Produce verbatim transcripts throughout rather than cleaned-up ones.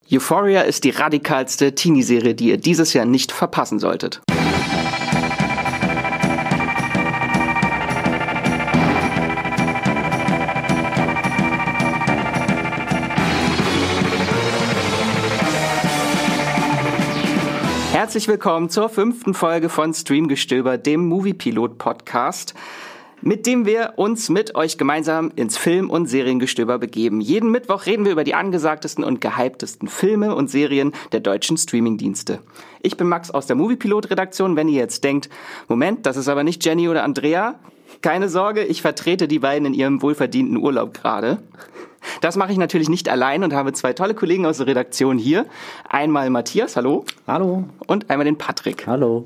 Euphoria ist die radikalste Teenie-Serie, die ihr dieses Jahr nicht verpassen solltet. Herzlich willkommen zur fünften Folge von Streamgestöber, dem Movie-Pilot-Podcast, mit dem wir uns mit euch gemeinsam ins Film- und Seriengestöber begeben. Jeden Mittwoch reden wir über die angesagtesten und gehyptesten Filme und Serien der deutschen Streamingdienste. Ich bin Max aus der Movie-Pilot-Redaktion. Wenn ihr jetzt denkt, Moment, das ist aber nicht Jenny oder Andrea, keine Sorge, ich vertrete die beiden in ihrem wohlverdienten Urlaub gerade. Das mache ich natürlich nicht allein und habe zwei tolle Kollegen aus der Redaktion hier. Einmal Matthias, hallo. Hallo. Und einmal den Patrick. Hallo.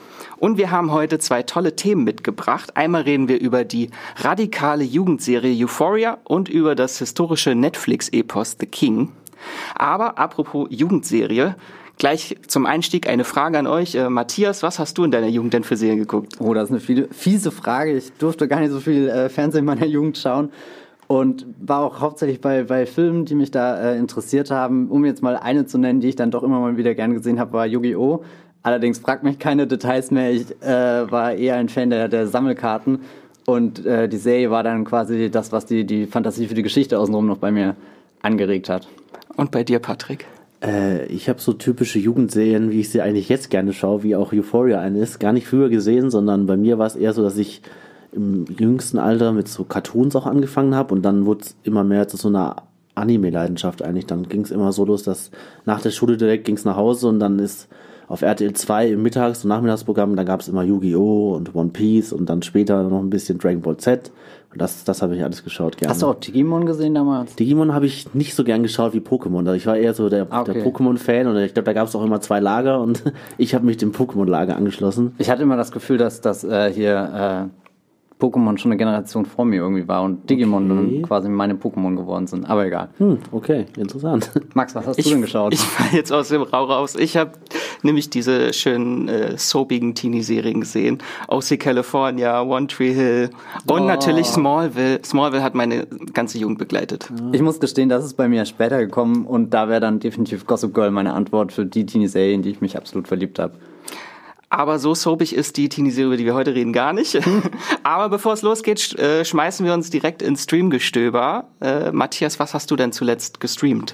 Und wir haben heute zwei tolle Themen mitgebracht. Einmal reden wir über die radikale Jugendserie Euphoria und über das historische Netflix-Epos The King. Aber apropos Jugendserie, gleich zum Einstieg eine Frage an euch. Äh, Matthias, was hast du in deiner Jugend denn für Serien geguckt? Oh, das ist eine viele, fiese Frage. Ich durfte gar nicht so viel äh, Fernsehen in meiner Jugend schauen und war auch hauptsächlich bei, bei Filmen, die mich da äh, interessiert haben. Um jetzt mal eine zu nennen, die ich dann doch immer mal wieder gern gesehen habe, war Yu-Gi-Oh! Allerdings fragt mich keine Details mehr. Ich äh, war eher ein Fan der, der Sammelkarten und äh, die Serie war dann quasi das, was die, die Fantasie für die Geschichte außenrum noch bei mir angeregt hat. Und bei dir, Patrick? Äh, ich habe so typische Jugendserien, wie ich sie eigentlich jetzt gerne schaue, wie auch Euphoria eine ist, gar nicht früher gesehen, sondern bei mir war es eher so, dass ich im jüngsten Alter mit so Cartoons auch angefangen habe und dann wurde es immer mehr zu so einer Anime-Leidenschaft eigentlich. Dann ging es immer so los, dass nach der Schule direkt ging es nach Hause und dann ist auf R T L zwei im Mittags- und Nachmittagsprogramm, da gab es immer Yu-Gi-Oh! Und One Piece und dann später noch ein bisschen Dragon Ball Z. Und das, das habe ich alles geschaut gerne. Hast du auch Digimon gesehen damals? Digimon habe ich nicht so gern geschaut wie Pokémon. Also ich war eher so der, okay. der Pokémon-Fan und ich glaube, da gab es auch immer zwei Lager und ich habe mich dem Pokémon-Lager angeschlossen. Ich hatte immer das Gefühl, dass das äh, hier äh, Pokémon schon eine Generation vor mir irgendwie war und Digimon okay. dann quasi meine Pokémon geworden sind. Aber egal. Hm, okay, interessant. Max, was hast ich, du denn geschaut? Ich fall jetzt aus dem Rauch raus. Ich habe nämlich diese schönen äh, soapigen Teenie-Serien gesehen. O C California, One Tree Hill und oh. natürlich Smallville. Smallville hat meine ganze Jugend begleitet. Ich muss gestehen, das ist bei mir später gekommen und da wäre dann definitiv Gossip Girl meine Antwort für die Teenie-Serien, die ich mich absolut verliebt habe. Aber so soapig ist die Teenie-Serie, über die wir heute reden, gar nicht. Aber bevor es losgeht, sch- äh, schmeißen wir uns direkt ins Streamgestöber. Äh, Matthias, was hast du denn zuletzt gestreamt?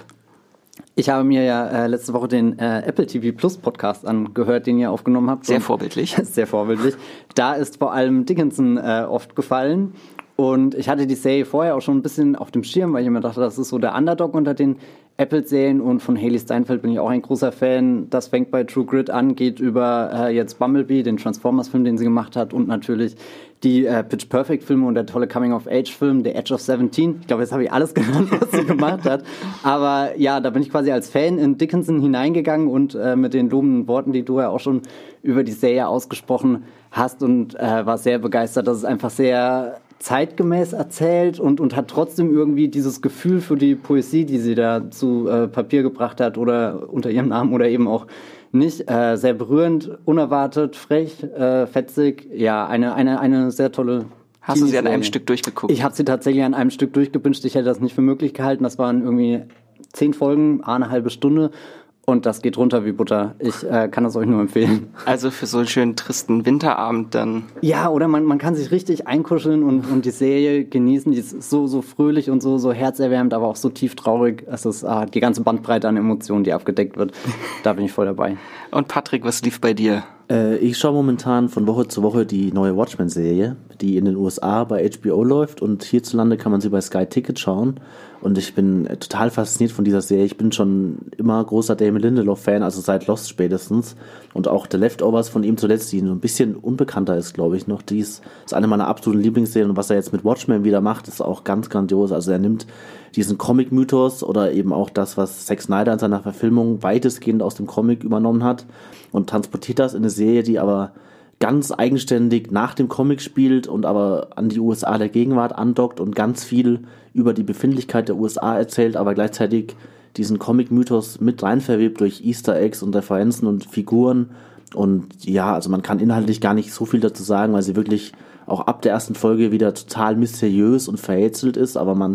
Ich habe mir ja äh, letzte Woche den äh, Apple T V Plus Podcast angehört, den ihr aufgenommen habt. Sehr vorbildlich. Sehr vorbildlich. Da ist vor allem Dickinson äh, oft gefallen. Und ich hatte die Serie vorher auch schon ein bisschen auf dem Schirm, weil ich immer dachte, das ist so der Underdog unter den Apple-Serien. Und von Hailee Steinfeld bin ich auch ein großer Fan. Das fängt bei True Grit an, geht über äh, jetzt Bumblebee, den Transformers-Film, den sie gemacht hat. Und natürlich die äh, Pitch Perfect-Filme und der tolle Coming-of-Age-Film, The Edge of Seventeen. Ich glaube, jetzt habe ich alles genannt, was sie gemacht hat. Aber ja, da bin ich quasi als Fan in Dickinson hineingegangen und äh, mit den lobenden Worten, die du ja auch schon über die Serie ausgesprochen hast und äh, war sehr begeistert, dass es einfach sehr zeitgemäß erzählt und, und hat trotzdem irgendwie dieses Gefühl für die Poesie, die sie da zu äh, Papier gebracht hat oder unter ihrem Namen oder eben auch nicht. Äh, sehr berührend, unerwartet, frech, äh, fetzig. Ja, eine, eine, eine sehr tolle Hast du sie an einem Stück durchgeguckt? Ich habe sie tatsächlich an einem Stück durchgebinged. Ich hätte das nicht für möglich gehalten. Das waren irgendwie zehn Folgen, eine halbe Stunde. Und das geht runter wie Butter. Ich äh, kann das euch nur empfehlen. Also für so einen schönen tristen Winterabend dann. Ja, oder man, man kann sich richtig einkuscheln und, und die Serie genießen. Die ist so, so fröhlich und so, so herzerwärmend, aber auch so tief traurig. Es ist ah, die ganze Bandbreite an Emotionen, die abgedeckt wird. Da bin ich voll dabei. Und Patrick, was lief bei dir? Äh, ich schaue momentan von Woche zu Woche die neue Watchmen-Serie, die in den U S A bei H B O läuft und hierzulande kann man sie bei Sky Ticket schauen. Und ich bin total fasziniert von dieser Serie. Ich bin schon immer großer Damon Lindelof-Fan, also seit Lost spätestens. Und auch The Leftovers von ihm zuletzt, die so ein bisschen unbekannter ist, glaube ich noch. Die ist, ist eine meiner absoluten Lieblingsserien. Und was er jetzt mit Watchmen wieder macht, ist auch ganz grandios. Also er nimmt diesen Comic-Mythos oder eben auch das, was Zack Snyder in seiner Verfilmung weitestgehend aus dem Comic übernommen hat und transportiert das in eine Serie, die aber ganz eigenständig nach dem Comic spielt und aber an die U S A der Gegenwart andockt und ganz viel über die Befindlichkeit der U S A erzählt, aber gleichzeitig diesen Comic-Mythos mit rein verwebt durch Easter Eggs und Referenzen und Figuren. Und ja, also man kann inhaltlich gar nicht so viel dazu sagen, weil sie wirklich auch ab der ersten Folge wieder total mysteriös und verrätselt ist, aber man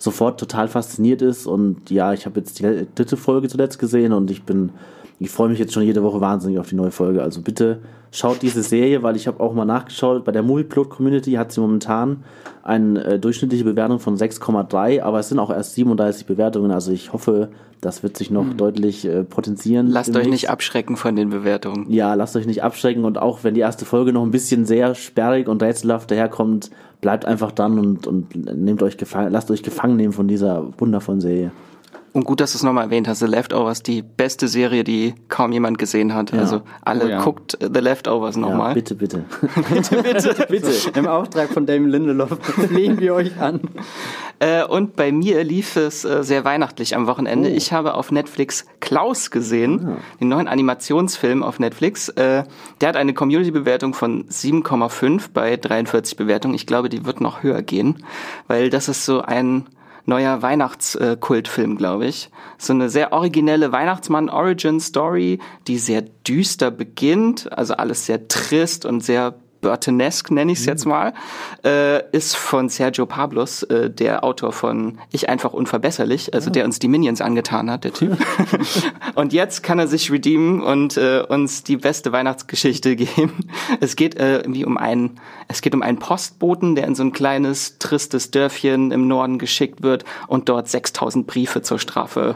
sofort total fasziniert ist. Und ja, ich habe jetzt die dritte Folge zuletzt gesehen und ich bin, ich freue mich jetzt schon jede Woche wahnsinnig auf die neue Folge. Also bitte schaut diese Serie, weil ich habe auch mal nachgeschaut, bei der Movieplot-Community hat sie momentan eine äh, durchschnittliche Bewertung von sechs Komma drei, aber es sind auch erst siebenunddreißig Bewertungen, also ich hoffe, das wird sich noch mhm. deutlich äh, potenzieren. Lasst demnächst. Euch nicht abschrecken von den Bewertungen. Ja, lasst euch nicht abschrecken und auch wenn die erste Folge noch ein bisschen sehr sperrig und rätselhaft daherkommt, bleibt einfach dran und, und nehmt euch gefangen, lasst euch gefangen nehmen von dieser wundervollen Serie. Und gut, dass du es nochmal erwähnt hast, The Leftovers, die beste Serie, die kaum jemand gesehen hat. Ja. Also alle, oh ja. guckt The Leftovers nochmal. Ja, bitte, bitte. bitte, bitte, bitte. Im Auftrag von Damon Lindelof flehen wir euch an. Äh, und bei mir lief es äh, sehr weihnachtlich am Wochenende. Oh. Ich habe auf Netflix Klaus gesehen, ah. den neuen Animationsfilm auf Netflix. Äh, der hat eine Community-Bewertung von sieben Komma fünf bei dreiundvierzig Bewertungen. Ich glaube, die wird noch höher gehen, weil das ist so ein neuer Weihnachtskultfilm, glaube ich. So eine sehr originelle Weihnachtsmann-Origin-Story, die sehr düster beginnt, also alles sehr trist und sehr Burtonesque, nenne ich es jetzt mal, äh, ist von Sergio Pablos, äh, der Autor von Ich einfach unverbesserlich, also ja. der uns die Minions angetan hat, der Typ. Und jetzt kann er sich redeemen und äh, uns die beste Weihnachtsgeschichte geben. Es geht äh, irgendwie um einen, es geht um einen Postboten, der in so ein kleines, tristes Dörfchen im Norden geschickt wird und dort sechstausend Briefe zur Strafe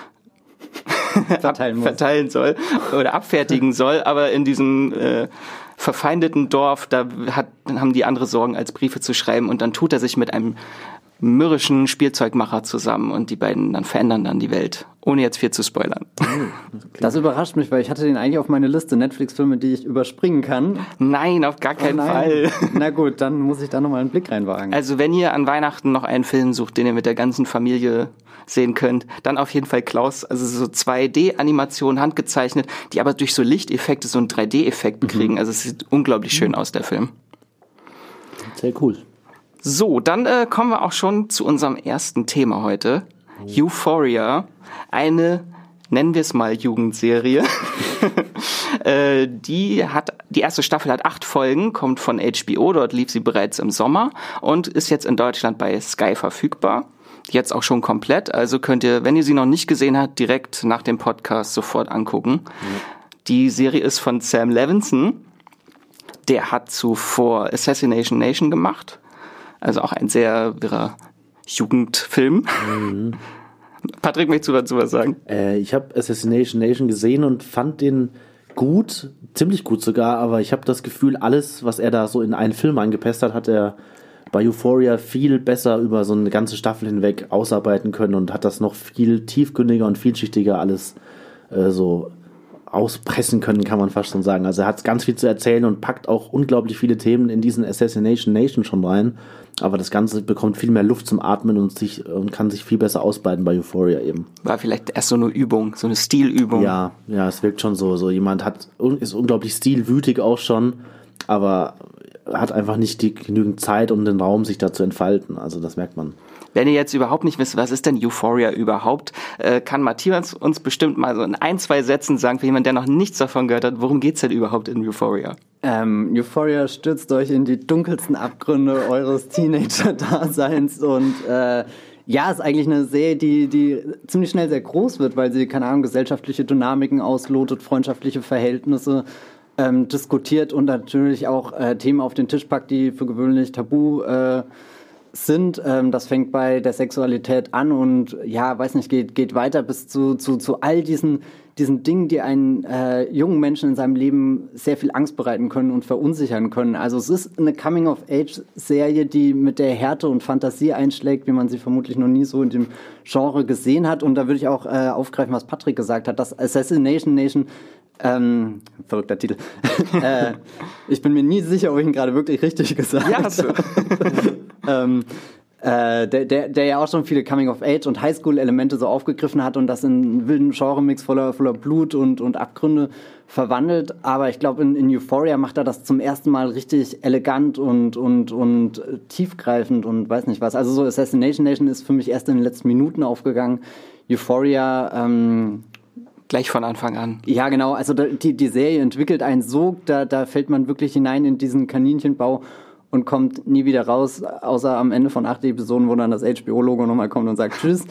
verteilen, muss. verteilen soll oder abfertigen soll, aber in diesem äh, verfeindeten Dorf, da hat, haben die andere Sorgen, als Briefe zu schreiben und dann tut er sich mit einem mürrischen Spielzeugmacher zusammen und die beiden dann verändern dann die Welt, ohne jetzt viel zu spoilern. Das überrascht mich, weil ich hatte den eigentlich auf meine Liste Netflix-Filme, die ich überspringen kann. Nein, auf gar keinen oh Fall. Na gut, dann muss ich da nochmal einen Blick reinwagen. Also wenn ihr an Weihnachten noch einen Film sucht, den ihr mit der ganzen Familie sehen könnt, dann auf jeden Fall Klaus, also so zwei D-Animationen handgezeichnet, die aber durch so Lichteffekte so einen drei D-Effekt kriegen. Mhm. Also es sieht unglaublich schön aus, der Film. Sehr cool. So, dann äh, kommen wir auch schon zu unserem ersten Thema heute. Oh. Euphoria, eine, nennen wir es mal, Jugendserie. äh, die hat, die erste Staffel hat acht Folgen, kommt von H B O, dort lief sie bereits im Sommer und ist jetzt in Deutschland bei Sky verfügbar. Jetzt auch schon komplett, also könnt ihr, wenn ihr sie noch nicht gesehen habt, direkt nach dem Podcast sofort angucken. Ja. Die Serie ist von Sam Levinson, der hat zuvor Assassination Nation gemacht, also auch ein sehr wirrer Jugendfilm. Mhm. Patrick, möchtest du dazu was sagen? Äh, ich habe Assassination Nation gesehen und fand den gut, ziemlich gut sogar, aber ich habe das Gefühl, alles, was er da so in einen Film eingepasst hat, hat er bei Euphoria viel besser über so eine ganze Staffel hinweg ausarbeiten können und hat das noch viel tiefgründiger und vielschichtiger alles äh, so auspressen können, kann man fast schon sagen. Also er hat ganz viel zu erzählen und packt auch unglaublich viele Themen in diesen Assassination Nation schon rein, aber das Ganze bekommt viel mehr Luft zum Atmen und, sich, und kann sich viel besser ausbreiten bei Euphoria eben. War vielleicht erst so eine Übung, so eine Stilübung. Ja, ja, es wirkt schon so. So jemand hat, ist unglaublich stilwütig auch schon, aber hat einfach nicht die genügend Zeit und den Raum, sich da zu entfalten. Also das merkt man. Wenn ihr jetzt überhaupt nicht wisst, was ist denn Euphoria überhaupt, äh, kann Matthias uns bestimmt mal so in ein, zwei Sätzen sagen, für jemanden, der noch nichts davon gehört hat, worum geht's denn überhaupt in Euphoria? Ähm, Euphoria stürzt euch in die dunkelsten Abgründe eures Teenager-Daseins und äh, ja, ist eigentlich eine Serie, die, die ziemlich schnell sehr groß wird, weil sie, keine Ahnung, gesellschaftliche Dynamiken auslotet, freundschaftliche Verhältnisse ähm, diskutiert und natürlich auch äh, Themen auf den Tisch packt, die für gewöhnlich tabu äh, sind. Ähm, das fängt bei der Sexualität an und ja, weiß nicht, geht, geht weiter bis zu, zu, zu all diesen, diesen Dingen, die einen äh, jungen Menschen in seinem Leben sehr viel Angst bereiten können und verunsichern können. Also es ist eine Coming-of-Age-Serie, die mit der Härte und Fantasie einschlägt, wie man sie vermutlich noch nie so in dem Genre gesehen hat. Und da würde ich auch äh, aufgreifen, was Patrick gesagt hat, dass Assassination Nation Ähm, verrückter Titel. äh, ich bin mir nie sicher, ob ich ihn gerade wirklich richtig gesagt habe. Ja, hast du. ähm, äh, der, der, der ja auch schon viele Coming-of-Age- und Highschool-Elemente so aufgegriffen hat und das in einen wilden Genre-Mix voller, voller Blut und, und Abgründe verwandelt. Aber ich glaube, in, in Euphoria macht er das zum ersten Mal richtig elegant und, und, und tiefgreifend und weiß nicht was. Also so Assassination Nation ist für mich erst in den letzten Minuten aufgegangen. Euphoria, ähm, gleich von Anfang an. Ja, genau. Also die, die Serie entwickelt einen Sog, da, da fällt man wirklich hinein in diesen Kaninchenbau und kommt nie wieder raus, außer am Ende von acht Episoden, wo dann das H B O-Logo nochmal kommt und sagt Tschüss.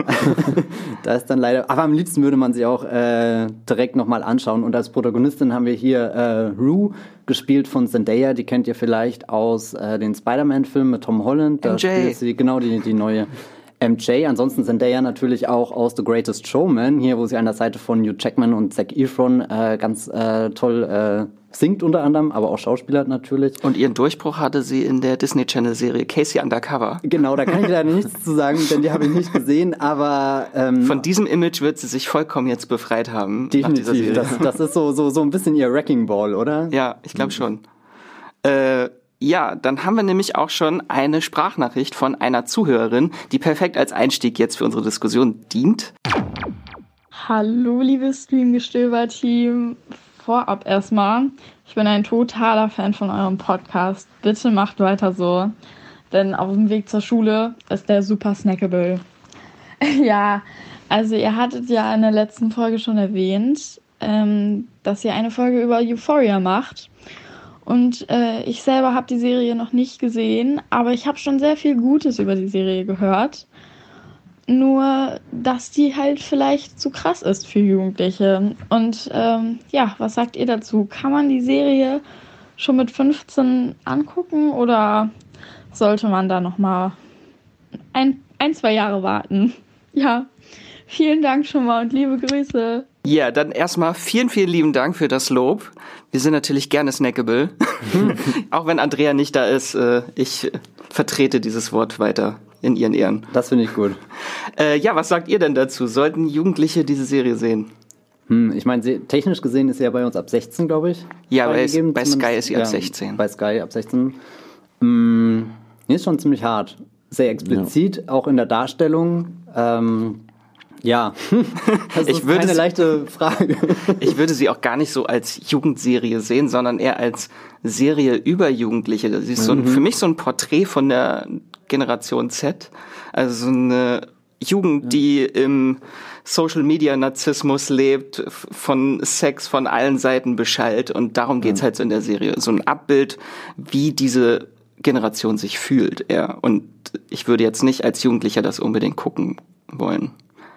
Da ist dann leider, aber am liebsten würde man sie auch äh, direkt nochmal anschauen. Und als Protagonistin haben wir hier äh, Rue, gespielt von Zendaya, die kennt ihr vielleicht aus äh, den Spider-Man-Filmen mit Tom Holland. Da M J. spielt sie genau die, die neue M J. Ansonsten Zendaya natürlich auch aus The Greatest Showman, hier, wo sie an der Seite von Hugh Jackman und Zac Efron äh, ganz äh, toll äh, singt unter anderem, aber auch schauspielert natürlich. Und ihren Durchbruch hatte sie in der Disney-Channel-Serie Casey Undercover. Genau, da kann ich leider nichts zu sagen, denn die habe ich nicht gesehen, aber... Ähm, Von diesem Image wird sie sich vollkommen jetzt befreit haben. Definitiv, nach dieser Serie. Das, das ist so, so, so ein bisschen ihr Wrecking Ball, oder? Ja, ich glaube schon. Äh, ja, dann haben wir nämlich auch schon eine Sprachnachricht von einer Zuhörerin, die perfekt als Einstieg jetzt für unsere Diskussion dient. Hallo, liebes Streamgestöber-Team. Vorab erstmal, ich bin ein totaler Fan von eurem Podcast. Bitte macht weiter so, denn auf dem Weg zur Schule ist der super snackable. Ja, also ihr hattet ja in der letzten Folge schon erwähnt, ähm, dass ihr eine Folge über Euphoria macht. Und äh, ich selber habe die Serie noch nicht gesehen, aber ich habe schon sehr viel Gutes über die Serie gehört. Nur, dass die halt vielleicht zu krass ist für Jugendliche. Und ähm, ja, was sagt ihr dazu? Kann man die Serie schon mit fünfzehn angucken oder sollte man da nochmal ein, ein, zwei Jahre warten? Ja, vielen Dank schon mal und liebe Grüße. Ja, dann erstmal vielen, vielen lieben Dank für das Lob. Wir sind natürlich gerne snackable. Auch wenn Andrea nicht da ist, äh, ich vertrete dieses Wort weiter in ihren Ehren. Das finde ich gut. Äh, ja, was sagt ihr denn dazu? Sollten Jugendliche diese Serie sehen? Hm, ich meine, technisch gesehen ist sie ja bei uns ab sechzehn, glaube ich. Ja, bei, bei Sky ist sie ab ja, sechzehn. Bei Sky ab sechzehn. Hm, die ist schon ziemlich hart. Sehr explizit, ja. Auch in der Darstellung. Ähm, ja, das ich ist würde keine sie, leichte Frage. Ich würde sie auch gar nicht so als Jugendserie sehen, sondern eher als Serie über Jugendliche. Sie ist so ein, mhm. für mich so ein Porträt von der Generation Z. Also so eine Jugend, ja. die im Social-Media-Narzissmus lebt, von Sex von allen Seiten beschallt. Und darum geht's ja. halt so in der Serie. So ein Abbild, wie diese Generation sich fühlt. Ja. Und ich würde jetzt nicht als Jugendlicher das unbedingt gucken wollen.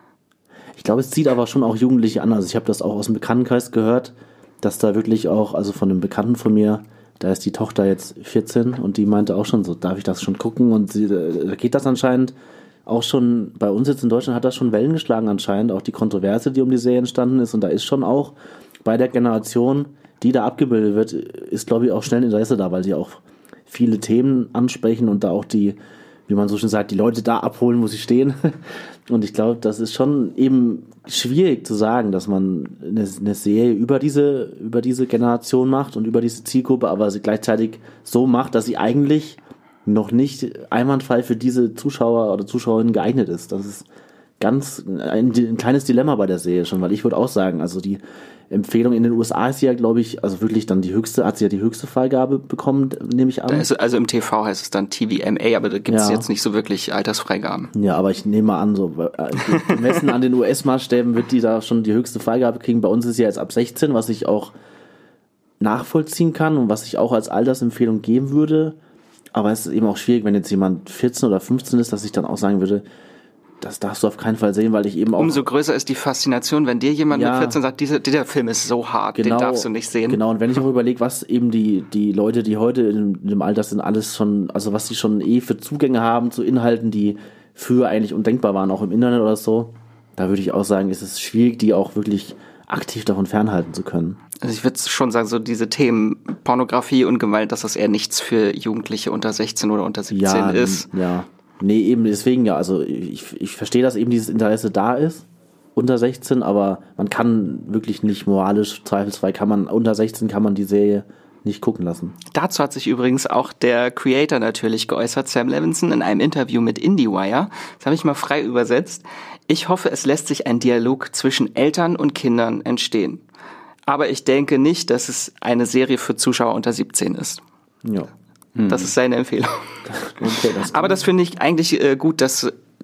Ich glaube, es zieht aber schon auch Jugendliche an. Also ich habe das auch aus dem Bekanntenkreis gehört, dass da wirklich auch, also von einem Bekannten von mir, da ist die Tochter jetzt vierzehn und die meinte auch schon so, darf ich das schon gucken? Und sie, da geht das anscheinend auch schon, bei uns jetzt in Deutschland hat das schon Wellen geschlagen anscheinend, auch die Kontroverse, die um die Serie entstanden ist. Und da ist schon auch bei der Generation, die da abgebildet wird, ist, glaube ich, auch schnell Interesse da, weil sie auch viele Themen ansprechen und da auch die, wie man so schön sagt, die Leute da abholen, wo sie stehen. Und ich glaube, das ist schon eben schwierig zu sagen, dass man eine, eine Serie über diese, über diese Generation macht und über diese Zielgruppe, aber sie gleichzeitig so macht, dass sie eigentlich noch nicht einwandfrei für diese Zuschauer oder Zuschauerinnen geeignet ist. Das ist ganz ein, ein kleines Dilemma bei der Serie schon, weil ich würde auch sagen, also die Empfehlung in den U S A ist ja, glaube ich, also wirklich dann die höchste, hat sie ja die höchste Freigabe bekommen, nehme ich an. Also, also im T V heißt es dann T V M A, aber da gibt es ja. jetzt nicht so wirklich Altersfreigaben. Ja, aber ich nehme mal an, so gemessen an den U S-Maßstäben wird die da schon die höchste Freigabe kriegen. Bei uns ist sie jetzt ab sechzehn, was ich auch nachvollziehen kann und was ich auch als Altersempfehlung geben würde. Aber es ist eben auch schwierig, wenn jetzt jemand vierzehn oder fünfzehn ist, dass ich dann auch sagen würde, das darfst du auf keinen Fall sehen, weil ich eben auch... Umso größer ist die Faszination, wenn dir jemand ja, mit vierzehn sagt, dieser, dieser Film ist so hart, genau, den darfst du nicht sehen. Genau, und wenn ich auch überlege, was eben die, die Leute, die heute in, in dem Alter sind, alles schon, also was die schon eh für Zugänge haben zu Inhalten, die früher eigentlich undenkbar waren, auch im Internet oder so, da würde ich auch sagen, ist es schwierig, die auch wirklich aktiv davon fernhalten zu können. Also ich würde schon sagen, so diese Themen Pornografie und Gewalt, dass das eher nichts für Jugendliche unter sechzehn oder unter siebzehn ja, ist. Ja, nee, eben deswegen ja, also ich, ich verstehe, dass eben dieses Interesse da ist, unter sechzehn, aber man kann wirklich nicht moralisch, zweifelsfrei kann man, unter sechzehn kann man die Serie nicht gucken lassen. Dazu hat sich übrigens auch der Creator natürlich geäußert, Sam Levinson, in einem Interview mit IndieWire. Das habe ich mal frei übersetzt. Ich hoffe, es lässt sich ein Dialog zwischen Eltern und Kindern entstehen. Aber ich denke nicht, dass es eine Serie für Zuschauer unter siebzehn ist. Ja. Das ist seine Empfehlung. Okay, das Aber das finde ich eigentlich äh, gut, dass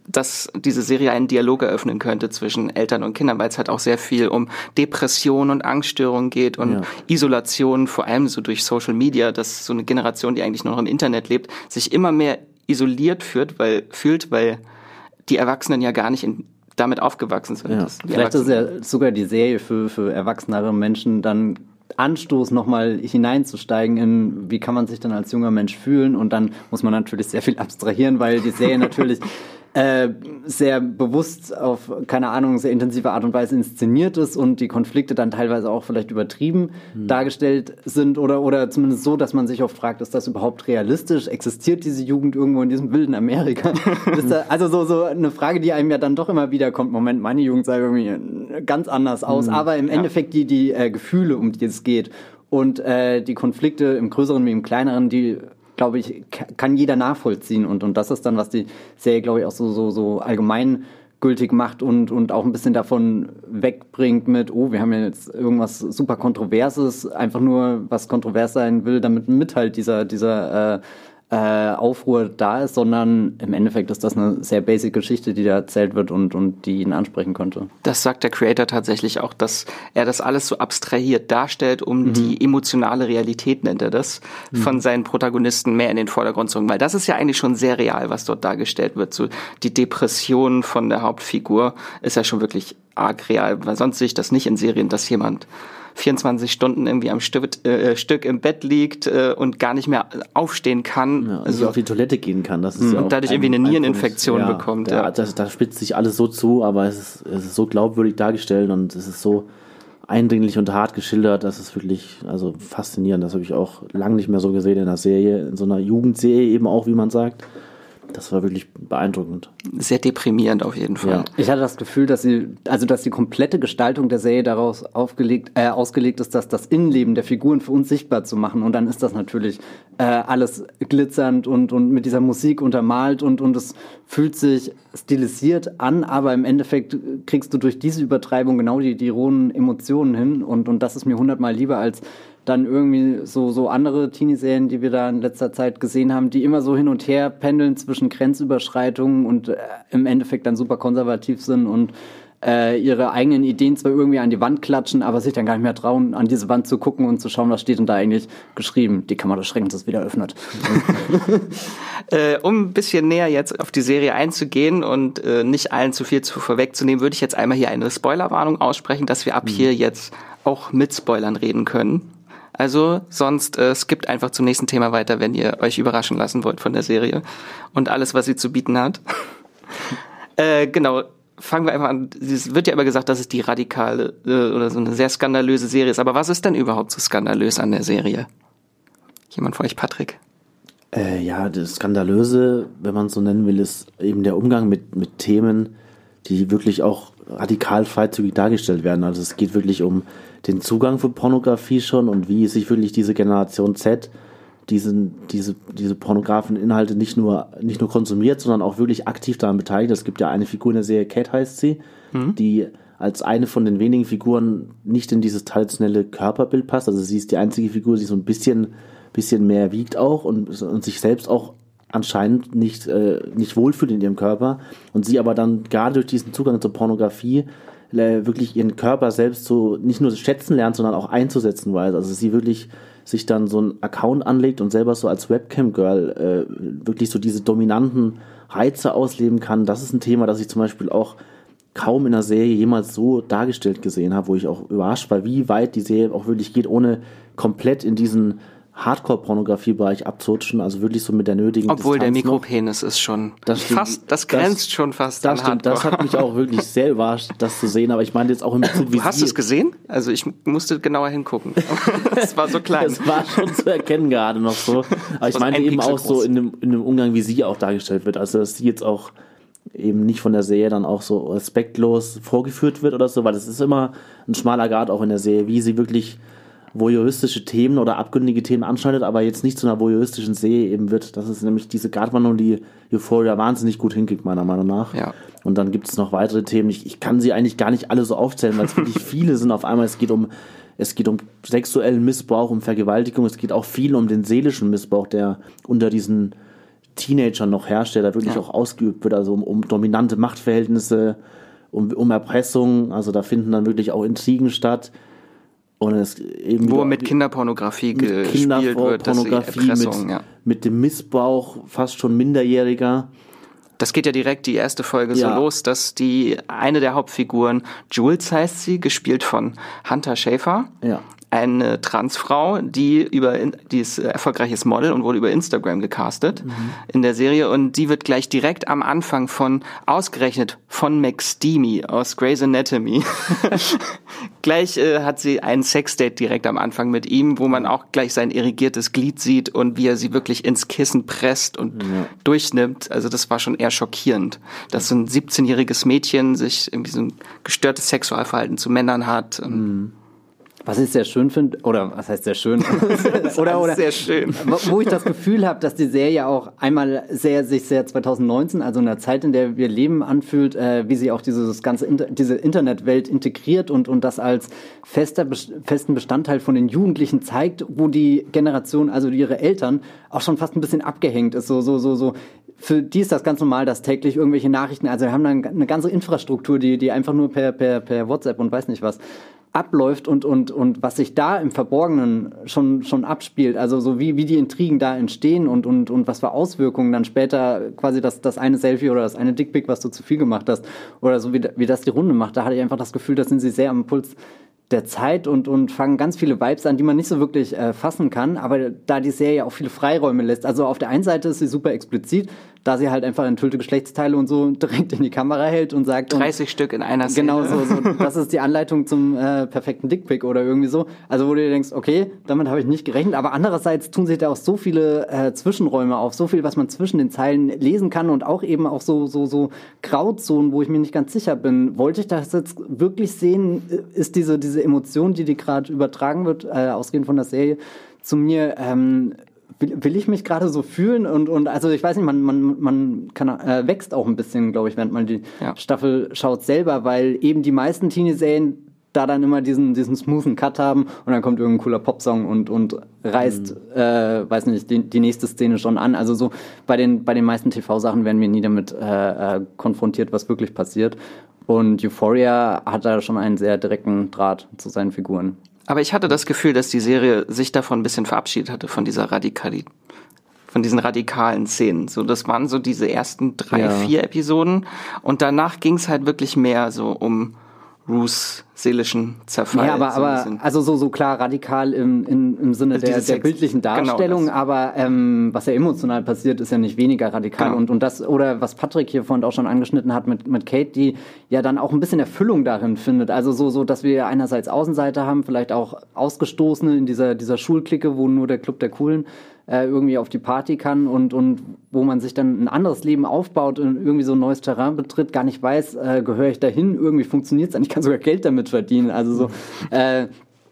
dass diese Serie einen Dialog eröffnen könnte zwischen Eltern und Kindern, weil es halt auch sehr viel um Depression und Angststörung geht und ja. Isolation, vor allem so durch Social Media, dass so eine Generation, die eigentlich nur noch im Internet lebt, sich immer mehr isoliert fühlt, weil, fühlt, weil die Erwachsenen ja gar nicht in, damit aufgewachsen sind. Ja. Vielleicht ist ja sogar die Serie für, für erwachsenere Menschen dann Anstoß, nochmal hineinzusteigen in, wie kann man sich dann als junger Mensch fühlen, und dann muss man natürlich sehr viel abstrahieren, weil die Serie natürlich äh, sehr bewusst auf, keine Ahnung, sehr intensive Art und Weise inszeniert ist und die Konflikte dann teilweise auch vielleicht übertrieben hm. dargestellt sind oder, oder zumindest so, dass man sich oft fragt, ist das überhaupt realistisch? Existiert diese Jugend irgendwo in diesem wilden Amerika? ist da, also so, so eine Frage, die einem ja dann doch immer wieder kommt, Moment, meine Jugend sah irgendwie ganz anders aus, hm. aber im ja. Endeffekt die, die äh, Gefühle, um die es geht und äh, die Konflikte im Größeren wie im Kleineren, die glaube ich, kann jeder nachvollziehen. Und, und das ist dann, was die Serie, glaube ich, auch so, so, so allgemeingültig macht und, und auch ein bisschen davon wegbringt mit, oh, wir haben ja jetzt irgendwas super Kontroverses, einfach nur, was kontrovers sein will, damit mit halt dieser, dieser äh, äh, Aufruhr da ist, sondern im Endeffekt ist das eine sehr basic Geschichte, die da erzählt wird und, und die ihn ansprechen könnte. Das sagt der Creator tatsächlich auch, dass er das alles so abstrahiert darstellt, um mhm. die emotionale Realität, nennt er das, mhm. von seinen Protagonisten mehr in den Vordergrund zu bringen. Weil das ist ja eigentlich schon sehr real, was dort dargestellt wird. So die Depression von der Hauptfigur ist ja schon wirklich arg real, weil sonst sehe ich das nicht in Serien, dass jemand vierundzwanzig Stunden irgendwie am Stück, äh, Stück im Bett liegt äh, und gar nicht mehr aufstehen kann. Ja, also auf die Toilette gehen kann. Das ist und ja auch dadurch ein, irgendwie eine ein Niereninfektion ja, bekommt. Ja, ja. das, da spitzt sich alles so zu, aber es ist, es ist so glaubwürdig dargestellt und es ist so eindringlich und hart geschildert, das ist wirklich also faszinierend. Das habe ich auch lange nicht mehr so gesehen in einer Serie, in so einer Jugendserie eben auch, wie man sagt. Das war wirklich beeindruckend. Sehr deprimierend auf jeden Fall. Ja. Ich hatte das Gefühl, dass sie, also dass die komplette Gestaltung der Serie daraus aufgelegt, äh, ausgelegt ist, dass das Innenleben der Figuren für uns sichtbar zu machen. Und dann ist das natürlich äh, alles glitzernd und, und mit dieser Musik untermalt und, und es fühlt sich stilisiert an, aber im Endeffekt kriegst du durch diese Übertreibung genau die, die rohen Emotionen hin und, und das ist mir hundertmal lieber als dann irgendwie so, so andere Teenie-Serien, die wir da in letzter Zeit gesehen haben, die immer so hin und her pendeln zwischen Grenzüberschreitungen und äh, im Endeffekt dann super konservativ sind und äh, ihre eigenen Ideen zwar irgendwie an die Wand klatschen, aber sich dann gar nicht mehr trauen, an diese Wand zu gucken und zu schauen, was steht denn da eigentlich geschrieben. Die Kammer des Schreckens ist wieder öffnet. äh, um ein bisschen näher jetzt auf die Serie einzugehen und äh, nicht allen zu viel zu vorwegzunehmen, würde ich jetzt einmal hier eine Spoilerwarnung aussprechen, dass wir ab mhm. hier jetzt auch mit Spoilern reden können. Also sonst äh, skippt einfach zum nächsten Thema weiter, wenn ihr euch überraschen lassen wollt von der Serie und alles, was sie zu bieten hat. äh, genau, fangen wir einfach an. Es wird ja immer gesagt, dass es die radikale äh, oder so eine sehr skandalöse Serie ist. Aber was ist denn überhaupt so skandalös an der Serie? Jemand von euch, Patrick? Äh, ja, das Skandalöse, wenn man es so nennen will, ist eben der Umgang mit, mit Themen, die wirklich auch radikal freizügig dargestellt werden. Also es geht wirklich um den Zugang für Pornografie schon und wie sich wirklich diese Generation Z diesen, diese, diese pornografischen Inhalte nicht nur, nicht nur konsumiert, sondern auch wirklich aktiv daran beteiligt. Es gibt ja eine Figur in der Serie, Cat heißt sie, mhm. die als eine von den wenigen Figuren nicht in dieses traditionelle Körperbild passt. Also sie ist die einzige Figur, die so ein bisschen, bisschen mehr wiegt auch und, und sich selbst auch anscheinend nicht, äh, nicht wohlfühlt in ihrem Körper und sie aber dann gerade durch diesen Zugang zur Pornografie äh, wirklich ihren Körper selbst so nicht nur schätzen lernt, sondern auch einzusetzen weiß. Also sie wirklich sich dann so einen Account anlegt und selber so als Webcam-Girl äh, wirklich so diese dominanten Reize ausleben kann. Das ist ein Thema, das ich zum Beispiel auch kaum in einer Serie jemals so dargestellt gesehen habe, wo ich auch überrascht war, wie weit die Serie auch wirklich geht, ohne komplett in diesen Hardcore-Pornografie-Bereich abzurutschen, also wirklich so mit der nötigen Obwohl Distanz der Mikropenis noch. Ist schon das stimmt, fast, das grenzt das, schon fast das an stimmt, Hardcore. Das hat mich auch wirklich sehr überrascht, das zu sehen, aber ich meine jetzt auch im Bezug, wie du hast es gesehen? Also ich musste genauer hingucken. Es war so klein. Es war schon zu erkennen gerade noch so, aber ich meine eben auch so in dem, in dem Umgang, wie sie auch dargestellt wird, also dass sie jetzt auch eben nicht von der Serie dann auch so respektlos vorgeführt wird oder so, weil das ist immer ein schmaler Grad auch in der Serie, wie sie wirklich voyeuristische Themen oder abgründige Themen anschneidet, aber jetzt nicht zu einer voyeuristischen Serie eben wird. Das ist nämlich diese Gratwanderung, die Euphoria wahnsinnig gut hinkriegt, meiner Meinung nach. Ja. Und dann gibt es noch weitere Themen. Ich, ich kann sie eigentlich gar nicht alle so aufzählen, weil es wirklich viele sind auf einmal. Es geht um, es geht um sexuellen Missbrauch, um Vergewaltigung. Es geht auch viel um den seelischen Missbrauch, der unter diesen Teenager noch herrscht, der da wirklich Ja. auch ausgeübt wird, also um, um dominante Machtverhältnisse, um, um Erpressung, also da finden dann wirklich auch Intrigen statt. Und es eben Wo wieder- mit Kinderpornografie mit gespielt wird, dass sie Kinderpornografie, Erpressung, mit, ja. mit dem Missbrauch fast schon Minderjähriger. Das geht ja direkt die erste Folge so Ja. los, dass die eine der Hauptfiguren, Jules heißt sie, gespielt von Hunter Schafer, Ja. eine Transfrau, die über die ist erfolgreiches Model und wurde über Instagram gecastet Mhm. in der Serie, und die wird gleich direkt am Anfang von ausgerechnet von McSteamy aus Grey's Anatomy gleich äh, hat sie einen Sexdate direkt am Anfang mit ihm, wo man auch gleich sein irrigiertes Glied sieht und wie er sie wirklich ins Kissen presst und Ja. durchnimmt. Also das war schon eher schockierend, dass so ein siebzehnjähriges Mädchen sich irgendwie so ein gestörtes Sexualverhalten zu Männern hat. Mhm. Was ich sehr schön finde, oder was heißt sehr schön? oder, oder, sehr schön. Wo wo ich das Gefühl habe, dass die Serie auch einmal sehr sich sehr zwanzig neunzehn, also in der Zeit, in der wir leben, anfühlt, äh, wie sie auch dieses ganze Inter- diese Internetwelt integriert und und das als fester Bes- festen Bestandteil von den Jugendlichen zeigt, wo die Generation, also ihre Eltern, auch schon fast ein bisschen abgehängt ist, so so so so. Für die ist das ganz normal, dass täglich irgendwelche Nachrichten, also wir haben dann eine ganze Infrastruktur, die die einfach nur per per per WhatsApp und weiß nicht was abläuft und und und was sich da im Verborgenen schon schon abspielt, also so wie wie die Intrigen da entstehen und und und was für Auswirkungen dann später quasi das das eine Selfie oder das eine Dickpic, was du zu viel gemacht hast, oder so wie wie das die Runde macht, da hatte ich einfach das Gefühl, da sind sie sehr am Puls der Zeit und und fangen ganz viele Vibes an, die man nicht so wirklich äh, fassen kann, aber da die Serie auch viele Freiräume lässt. Also auf der einen Seite ist sie super explizit, da sie halt einfach enthüllte Geschlechtsteile und so direkt in die Kamera hält und sagt, dreißig Stück in einer Szene. genau so, so, das ist die Anleitung zum äh, perfekten Dickpic oder irgendwie so. Also wo du dir denkst, okay, damit habe ich nicht gerechnet, aber andererseits tun sich da auch so viele äh, Zwischenräume auf, so viel, was man zwischen den Zeilen lesen kann und auch eben auch so so so Grauzonen, wo ich mir nicht ganz sicher bin. Wollte ich das jetzt wirklich sehen? Ist diese diese Emotion, die die gerade übertragen wird, äh, ausgehend von der Serie, zu mir ähm, Will, will ich mich gerade so fühlen und und also ich weiß nicht, man man man kann äh, wächst auch ein bisschen, glaube ich, während man die Ja. Staffel schaut selber, weil eben die meisten Teenie-Serien da dann immer diesen diesen smoothen Cut haben und dann kommt irgendein cooler Popsong und und reißt mhm. äh, weiß nicht die, die nächste Szene schon an. Also so bei den bei den meisten T V-Sachen werden wir nie damit äh, äh, konfrontiert, was wirklich passiert. Und Euphoria hat da schon einen sehr direkten Draht zu seinen Figuren. Aber ich hatte das Gefühl, dass die Serie sich davon ein bisschen verabschiedet hatte, von dieser Radikalität, von diesen radikalen Szenen. So, das waren so diese ersten drei, Ja. vier Episoden. Und danach ging es halt wirklich mehr so um Ruths seelischen Zerfall. Ja, aber, so ein aber bisschen. also so, so klar radikal im, im, im Sinne Also der, diese der Sex- bildlichen Darstellung, genau das. aber ähm, was ja emotional passiert, ist ja nicht weniger radikal. Genau. Und, und das, oder was Patrick hier vorhin auch schon angeschnitten hat mit, mit Kate, die ja dann auch ein bisschen Erfüllung darin findet. Also so, so, dass wir einerseits Außenseiter haben, vielleicht auch Ausgestoßene in dieser, dieser Schulklicke, wo nur der Club der Coolen äh, irgendwie auf die Party kann und, und wo man sich dann ein anderes Leben aufbaut und irgendwie so ein neues Terrain betritt, gar nicht weiß, äh, gehöre ich dahin, irgendwie funktioniert es dann, ich kann sogar Geld damit verdienen. Also so, äh,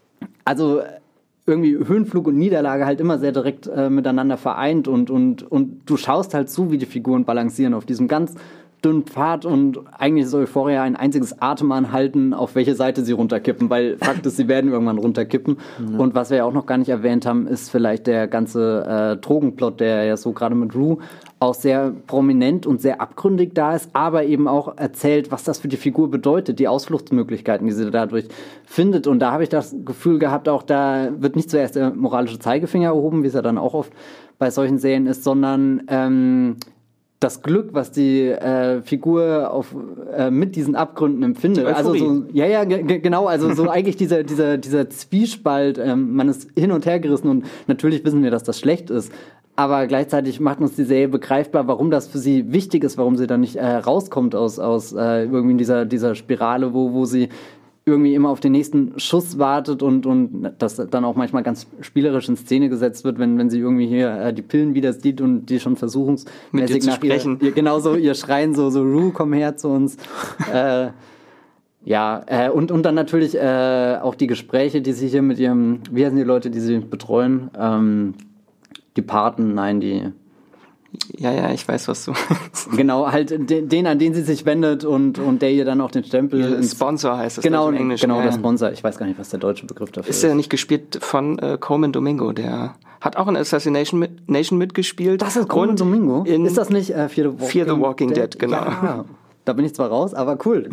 also irgendwie Höhenflug und Niederlage halt immer sehr direkt äh, miteinander vereint und, und, und du schaust halt zu, wie die Figuren balancieren auf diesem ganz dünnen Pfad und eigentlich ist Euphoria ein einziges Atemanhalten, auf welche Seite sie runterkippen, weil Fakt ist, sie werden irgendwann runterkippen. Ja. Und was wir ja auch noch gar nicht erwähnt haben, ist vielleicht der ganze äh, Drogenplot, der ja so gerade mit Rue auch sehr prominent und sehr abgründig da ist, aber eben auch erzählt, was das für die Figur bedeutet, die Ausfluchtsmöglichkeiten, die sie dadurch findet. Und da habe ich das Gefühl gehabt, auch da wird nicht zuerst der moralische Zeigefinger erhoben, wie es ja dann auch oft bei solchen Serien ist, sondern ähm, das Glück, was die äh, Figur auf, äh, mit diesen Abgründen empfindet. Also so, ja, ja, g- genau, also so eigentlich dieser, dieser, dieser Zwiespalt, ähm, man ist hin und her gerissen und natürlich wissen wir, dass das schlecht ist. Aber gleichzeitig macht uns die Serie begreifbar, warum das für sie wichtig ist, warum sie dann nicht äh, rauskommt aus, aus äh, irgendwie dieser, dieser Spirale, wo, wo sie irgendwie immer auf den nächsten Schuss wartet und, und das dann auch manchmal ganz spielerisch in Szene gesetzt wird, wenn, wenn sie irgendwie hier äh, die Pillen wieder sieht und die schon versuchungsmäßig nach ihr, ihr genau so ihr Schreien so, so Rue, komm her zu uns. äh, ja, äh, und, und dann natürlich äh, auch die Gespräche, die sie hier mit ihrem, wie heißen die Leute, die sie betreuen? Ähm, die Paten, nein, die... Ja, ja, ich weiß, was du meinst. Genau, halt den, den, an den sie sich wendet und, und der ihr dann auch den Stempel... Ja, Sponsor heißt das genau, im Englischen. Genau, ja. der Sponsor. Ich weiß gar nicht, was der deutsche Begriff dafür ist. Ist ja nicht gespielt von äh, Coleman Domingo, der hat auch in Assassination mit, Nation mitgespielt. Das ist Colman Domingo? In ist das nicht äh, Fear the Walking, Fear the Walking Dead? Dead? Genau. Ja. Da bin ich zwar raus, aber cool.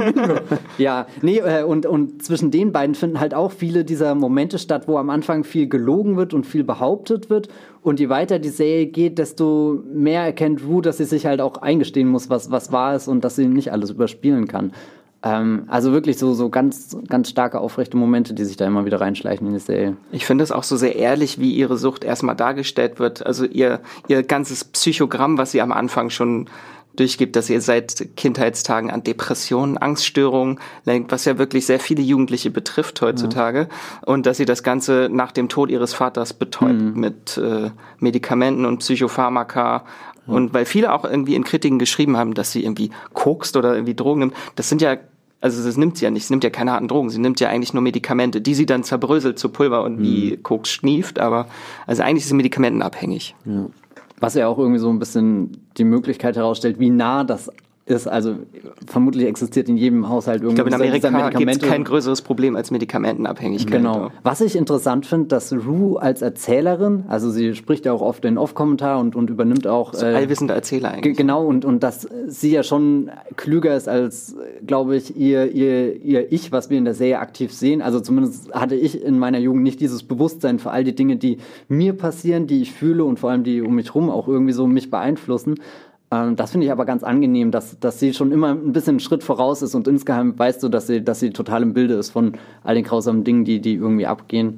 Ja, nee, äh, und, und zwischen den beiden finden halt auch viele dieser Momente statt, wo am Anfang viel gelogen wird und viel behauptet wird. Und je weiter die Serie geht, desto mehr erkennt Rue, dass sie sich halt auch eingestehen muss, was, was wahr ist und dass sie nicht alles überspielen kann. Ähm, also wirklich so, so ganz, ganz starke, aufrechte Momente, die sich da immer wieder reinschleichen in die Serie. Ich finde es auch so sehr ehrlich, wie ihre Sucht erstmal dargestellt wird. Also ihr, ihr ganzes Psychogramm, was sie am Anfang schon durchgibt, dass ihr seit Kindheitstagen an Depressionen, Angststörungen lenkt, was ja wirklich sehr viele Jugendliche betrifft heutzutage. Ja. Und dass sie das Ganze nach dem Tod ihres Vaters betäubt mhm. mit äh, Medikamenten und Psychopharmaka. Ja. Und weil viele auch irgendwie in Kritiken geschrieben haben, dass sie irgendwie kokst oder irgendwie Drogen nimmt. Das sind ja, also das nimmt sie ja nicht. Sie nimmt ja keine harten Drogen. Sie nimmt ja eigentlich nur Medikamente, die sie dann zerbröselt zu Pulver und mhm. wie Koks schnieft. Aber also eigentlich ist sie medikamentenabhängig. Ja. Was ja auch irgendwie so ein bisschen die Möglichkeit herausstellt, wie nah das ist. Also vermutlich existiert in jedem Haushalt irgendwie. Ich glaube, in Amerika gibt es kein größeres Problem als Medikamentenabhängigkeit. Genau. Was ich interessant finde, dass Rue als Erzählerin, also sie spricht ja auch oft den Off-Kommentar und, und übernimmt auch... So äh, allwissender Erzähler eigentlich. Genau, und, und dass sie ja schon klüger ist als, glaube ich, ihr, ihr, ihr Ich, was wir in der Serie aktiv sehen. Also zumindest hatte ich in meiner Jugend nicht dieses Bewusstsein für all die Dinge, die mir passieren, die ich fühle und vor allem die um mich rum auch irgendwie so mich beeinflussen. Das finde ich aber ganz angenehm, dass, dass sie schon immer ein bisschen einen Schritt voraus ist und insgeheim weißt du, dass sie, dass sie total im Bilde ist von all den grausamen Dingen, die, die irgendwie abgehen.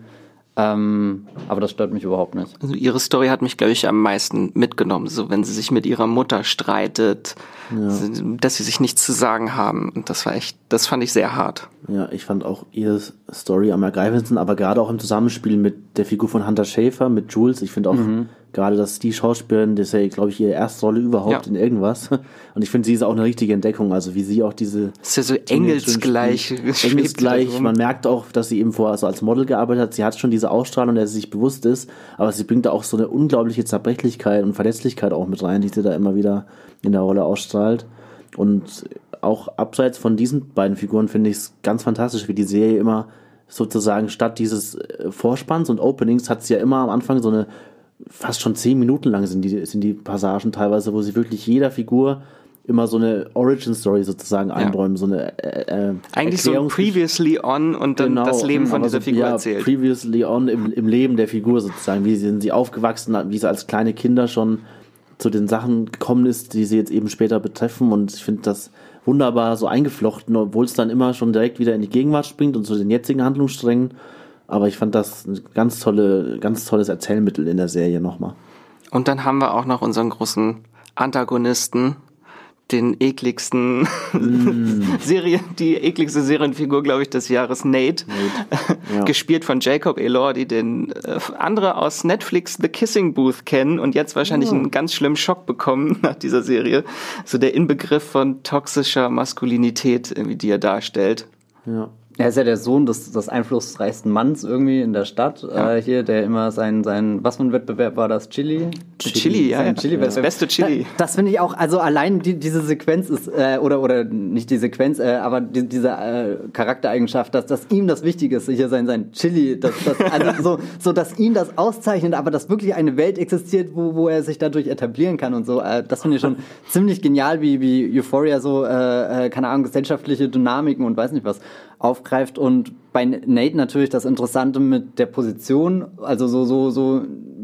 Ähm, aber das stört mich überhaupt nicht. Also ihre Story hat mich, glaube ich, am meisten mitgenommen. So, wenn sie sich mit ihrer Mutter streitet, ja. dass sie sich nichts zu sagen haben. Und das war echt, das fand ich sehr hart. Ja, ich fand auch ihre Story am ergreifendsten, aber gerade auch im Zusammenspiel mit der Figur von Hunter Schäfer, mit Jules. Ich finde auch mhm. gerade, dass die Schauspielerin, das ist ja, glaube ich, ihre erste Rolle überhaupt ja. in irgendwas. Und ich finde, sie ist auch eine richtige Entdeckung. Also wie sie auch diese... Das ist ja so engelsgleich. Engelsgleich. Man merkt auch, dass sie eben vorher so als Model gearbeitet hat. Sie hat schon diese Ausstrahlung, der sie sich bewusst ist. Aber sie bringt da auch so eine unglaubliche Zerbrechlichkeit und Verletzlichkeit auch mit rein, die sie da immer wieder in der Rolle ausstrahlt. Und auch abseits von diesen beiden Figuren finde ich es ganz fantastisch, wie die Serie immer sozusagen statt dieses Vorspanns und Openings hat sie ja immer am Anfang so eine fast schon zehn Minuten lang sind die, sind die Passagen teilweise, wo sie wirklich jeder Figur immer so eine Origin-Story sozusagen einräumen, ja. so eine äh, eigentlich so ein Previously On und dann genau, das Leben von dieser so, Figur ja, erzählt. Previously On im, im Leben der Figur sozusagen, wie sind sie aufgewachsen, wie sie als kleine Kinder schon zu den Sachen gekommen ist, die sie jetzt eben später betreffen, und ich finde das wunderbar so eingeflochten, obwohl es dann immer schon direkt wieder in die Gegenwart springt und zu den jetzigen Handlungssträngen. Aber ich fand das ein ganz tolle, ganz tolles Erzählmittel in der Serie nochmal. Und dann haben wir auch noch unseren großen Antagonisten, den ekligsten mm. Serie, die ekligste Serienfigur, glaube ich, des Jahres, Nate. Nate. Ja. Gespielt von Jacob Elordi, den äh, andere aus Netflix The Kissing Booth kennen und jetzt wahrscheinlich oh. einen ganz schlimmen Schock bekommen nach dieser Serie. So der Inbegriff von toxischer Maskulinität, irgendwie, die er darstellt. Ja. Er ist ja der Sohn des, des einflussreichsten Manns irgendwie in der Stadt, ja. äh, hier, der immer sein, sein, was für ein Wettbewerb war das? Chili? Chili, Chili ja. Chili das beste Chili. Da, das finde ich auch, also allein die, diese Sequenz ist, äh, oder, oder nicht die Sequenz, äh, aber die, diese äh, Charaktereigenschaft, dass, dass ihm das wichtig ist, hier sein, sein Chili, das, das, also so, so, dass ihn das auszeichnet, aber dass wirklich eine Welt existiert, wo, wo er sich dadurch etablieren kann und so, äh, das finde ich schon ziemlich genial, wie, wie Euphoria so, äh, keine Ahnung, gesellschaftliche Dynamiken und weiß nicht was aufgreift. Und bei Nate natürlich das Interessante mit der Position, also so, so, so,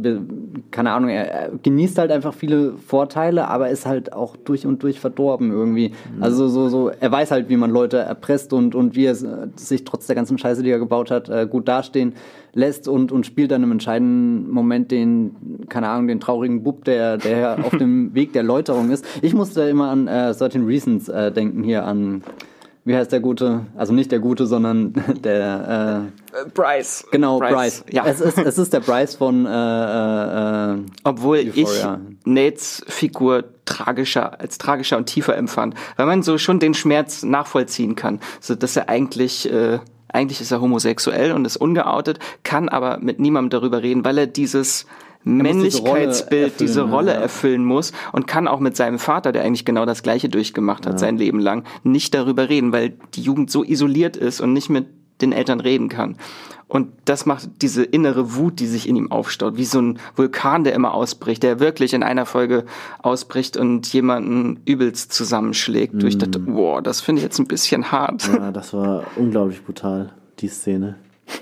keine Ahnung, er, er genießt halt einfach viele Vorteile, aber ist halt auch durch und durch verdorben irgendwie. Mhm. Also so, so, er weiß halt, wie man Leute erpresst und, und wie er sich trotz der ganzen Scheiße, die er gebaut hat, gut dastehen lässt und, und spielt dann im entscheidenden Moment den, keine Ahnung, den traurigen Bub, der, der auf dem Weg der Läuterung ist. Ich musste immer an äh, thirteen Reasons äh, denken, hier an... Wie heißt der Gute? Also nicht der Gute, sondern der... Äh, Bryce. Genau, Bryce. Bryce. Ja. Es ist, es ist der Bryce von äh, äh, Obwohl Euphoria. Ich Nates Figur tragischer, als tragischer und tiefer empfand. Weil man so schon den Schmerz nachvollziehen kann. So, dass er eigentlich... Äh, eigentlich ist er homosexuell und ist ungeoutet, kann aber mit niemandem darüber reden, weil er dieses... Männlichkeitsbild, diese Rolle, erfüllen, diese Rolle ja. erfüllen muss und kann auch mit seinem Vater, der eigentlich genau das Gleiche durchgemacht hat, ja. sein Leben lang, nicht darüber reden, weil die Jugend so isoliert ist und nicht mit den Eltern reden kann. Und das macht diese innere Wut, die sich in ihm aufstaut, wie so ein Vulkan, der immer ausbricht, der wirklich in einer Folge ausbricht und jemanden übelst zusammenschlägt. Mm. Durch das, boah, das finde ich jetzt ein bisschen hart. Ja, das war unglaublich brutal, die Szene.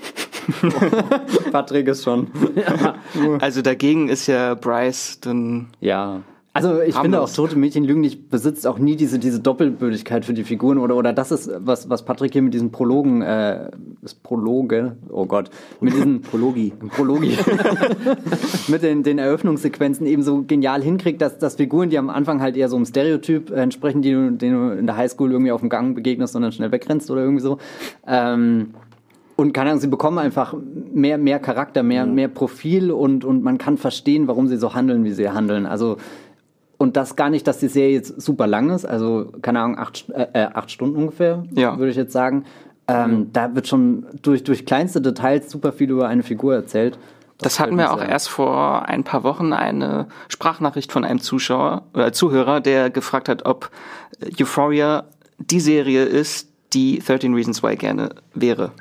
Patrick ist schon. Ja. Also dagegen ist ja Bryce dann... Ja. Also ich finde auch, Tote Mädchen lügen nicht, besitzt auch nie diese diese Doppelbödigkeit für die Figuren oder oder das ist was was Patrick hier mit diesen Prologen äh, ist Prologe, oh Gott, mit diesen Prologi, Prologi mit den den Eröffnungssequenzen eben so genial hinkriegt, dass dass Figuren, die am Anfang halt eher so einem Stereotyp entsprechen, die du, den du in der Highschool irgendwie auf dem Gang begegnest und dann schnell wegrennst oder irgendwie so. Ähm, Und keine Ahnung, sie bekommen einfach mehr, mehr Charakter, mehr, mehr Profil und, und man kann verstehen, warum sie so handeln, wie sie handeln. Also, und das gar nicht, dass die Serie jetzt super lang ist, also, keine Ahnung, acht, äh, acht Stunden ungefähr, ja. würde ich jetzt sagen. Ähm, mhm. Da wird schon durch, durch kleinste Details super viel über eine Figur erzählt. Das, das hatten wir auch sagen. erst vor ein paar Wochen eine Sprachnachricht von einem Zuschauer oder Zuhörer, der gefragt hat, ob Euphoria die Serie ist, die thirteen Reasons Why gerne wäre.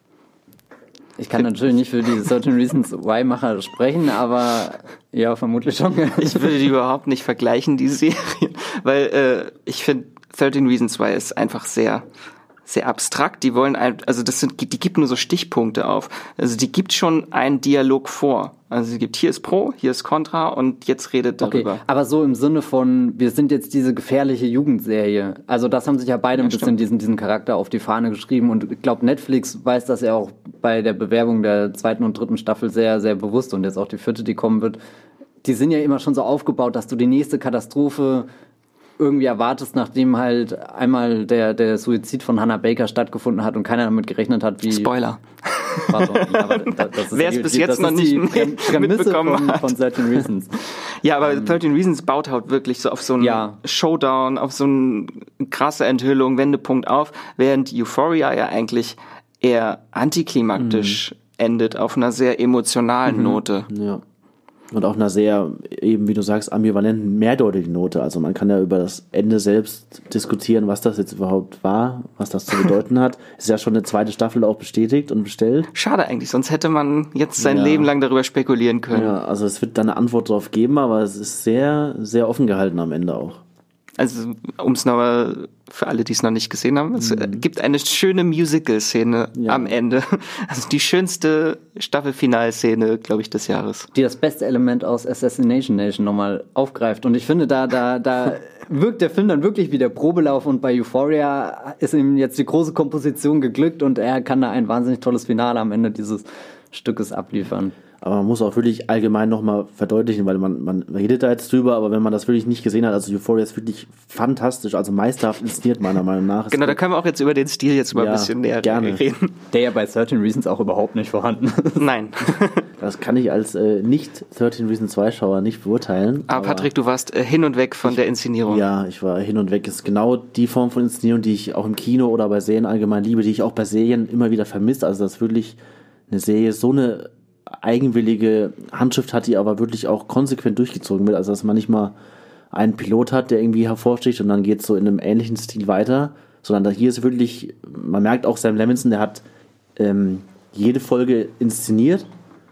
Ich kann natürlich nicht für die thirteen Reasons Why Macher sprechen, aber ja, vermutlich schon. Ich würde die überhaupt nicht vergleichen, die Serie, weil äh, ich finde, thirteen Reasons Why ist einfach sehr, sehr abstrakt. Die wollen, ein, also das sind, die gibt nur so Stichpunkte auf. Also die gibt schon einen Dialog vor. Also sie gibt, hier ist Pro, hier ist Contra und jetzt redet darüber. Okay, aber so im Sinne von, wir sind jetzt diese gefährliche Jugendserie. Also das haben sich ja beide ein ja, bisschen diesen, diesen Charakter auf die Fahne geschrieben und ich glaube, Netflix weiß das ja auch bei der Bewerbung der zweiten und dritten Staffel sehr, sehr bewusst und jetzt auch die vierte, die kommen wird. Die sind ja immer schon so aufgebaut, dass du die nächste Katastrophe irgendwie erwartest, nachdem halt einmal der, der Suizid von Hannah Baker stattgefunden hat und keiner damit gerechnet hat, wie... Spoiler. Pardon, ja, aber das, das ist wer es bis jetzt noch nicht mitbekommen von, hat. Von thirteen Reasons. Ja, aber um, thirteen Reasons baut halt wirklich so auf so einen ja. Showdown, auf so eine krasse Enthüllung, Wendepunkt auf, während Euphoria ja eigentlich eher antiklimaktisch mhm. endet, auf einer sehr emotionalen mhm. Note. Ja. Und auch einer sehr, eben wie du sagst, ambivalenten, mehrdeutigen Note. Also man kann ja über das Ende selbst diskutieren, was das jetzt überhaupt war, was das zu bedeuten hat. Ist ja schon eine zweite Staffel auch bestätigt und bestellt. Schade eigentlich, sonst hätte man jetzt sein ja. Leben lang darüber spekulieren können. Ja, also es wird da eine Antwort drauf geben, aber es ist sehr, sehr offen gehalten am Ende auch. Also, um es nochmal für alle, die es noch nicht gesehen haben, es mhm. gibt eine schöne Musical-Szene ja. am Ende. Also die schönste Staffelfinalszene, glaube ich, des Jahres. Die das beste Element aus Assassination Nation nochmal aufgreift. Und ich finde, da, da, da wirkt der Film dann wirklich wie der Probelauf und bei Euphoria ist ihm jetzt die große Komposition geglückt und er kann da ein wahnsinnig tolles Finale am Ende dieses Stückes abliefern. Aber man muss auch wirklich allgemein nochmal verdeutlichen, weil man, man redet da jetzt drüber, aber wenn man das wirklich nicht gesehen hat, also Euphoria ist wirklich fantastisch, also meisterhaft inszeniert meiner Meinung nach. Genau, da können wir auch jetzt über den Stil jetzt mal ja, ein bisschen näher gerne. reden. Der ja bei thirteen Reasons auch überhaupt nicht vorhanden ist. Nein. Das kann ich als äh, nicht thirteen Reasons zwei Schauer nicht beurteilen. Aber, aber Patrick, du warst äh, hin und weg von ich, der Inszenierung. Ja, ich war hin und weg. Das ist genau die Form von Inszenierung, die ich auch im Kino oder bei Serien allgemein liebe, die ich auch bei Serien immer wieder vermisse. Also dass wirklich eine Serie so eine eigenwillige Handschrift hat, die aber wirklich auch konsequent durchgezogen wird. Also dass man nicht mal einen Pilot hat, der irgendwie hervorsticht und dann geht es so in einem ähnlichen Stil weiter, sondern hier ist wirklich, man merkt auch Sam Levinson, der hat ähm, jede Folge inszeniert,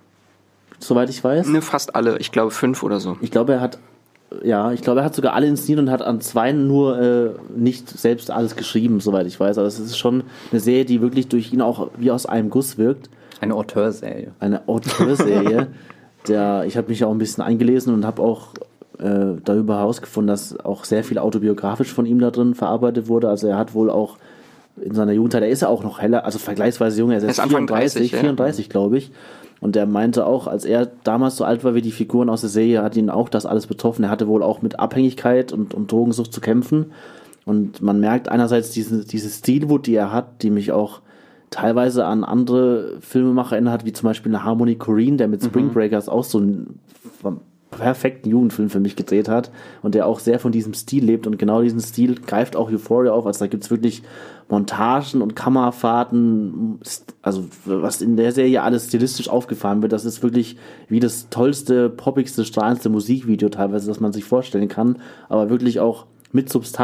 soweit ich weiß. Ne, fast alle, ich glaube fünf oder so. Ich glaube, er hat ja, ich glaube, er hat sogar alle inszeniert und hat an zwei nur äh, nicht selbst alles geschrieben, soweit ich weiß. Also es ist schon eine Serie, die wirklich durch ihn auch wie aus einem Guss wirkt. Eine Auteurserie. Eine Auteurserie. Der, ich habe mich auch ein bisschen eingelesen und habe auch äh, darüber herausgefunden, dass auch sehr viel autobiografisch von ihm da drin verarbeitet wurde. Also er hat wohl auch in seiner Jugendzeit, er ist ja auch noch heller, also vergleichsweise jung, er ist, er ist vierunddreißig, dreißig, vierunddreißig, ja. glaube ich. Und er meinte auch, als er damals so alt war wie die Figuren aus der Serie, hat ihn auch das alles betroffen. Er hatte wohl auch mit Abhängigkeit und, und Drogensucht zu kämpfen. Und man merkt einerseits diese, diese Stilwut, die er hat, die mich auch teilweise an andere Filmemacher erinnert hat, wie zum Beispiel eine Harmony Korine, der mit Spring Breakers auch so einen perfekten Jugendfilm für mich gedreht hat und der auch sehr von diesem Stil lebt und genau diesen Stil greift auch Euphoria auf, also da gibt's wirklich Montagen und Kamerafahrten, also was in der Serie alles stilistisch aufgefahren wird, das ist wirklich wie das tollste, poppigste, strahlendste Musikvideo teilweise, das man sich vorstellen kann, aber wirklich auch mit Substanz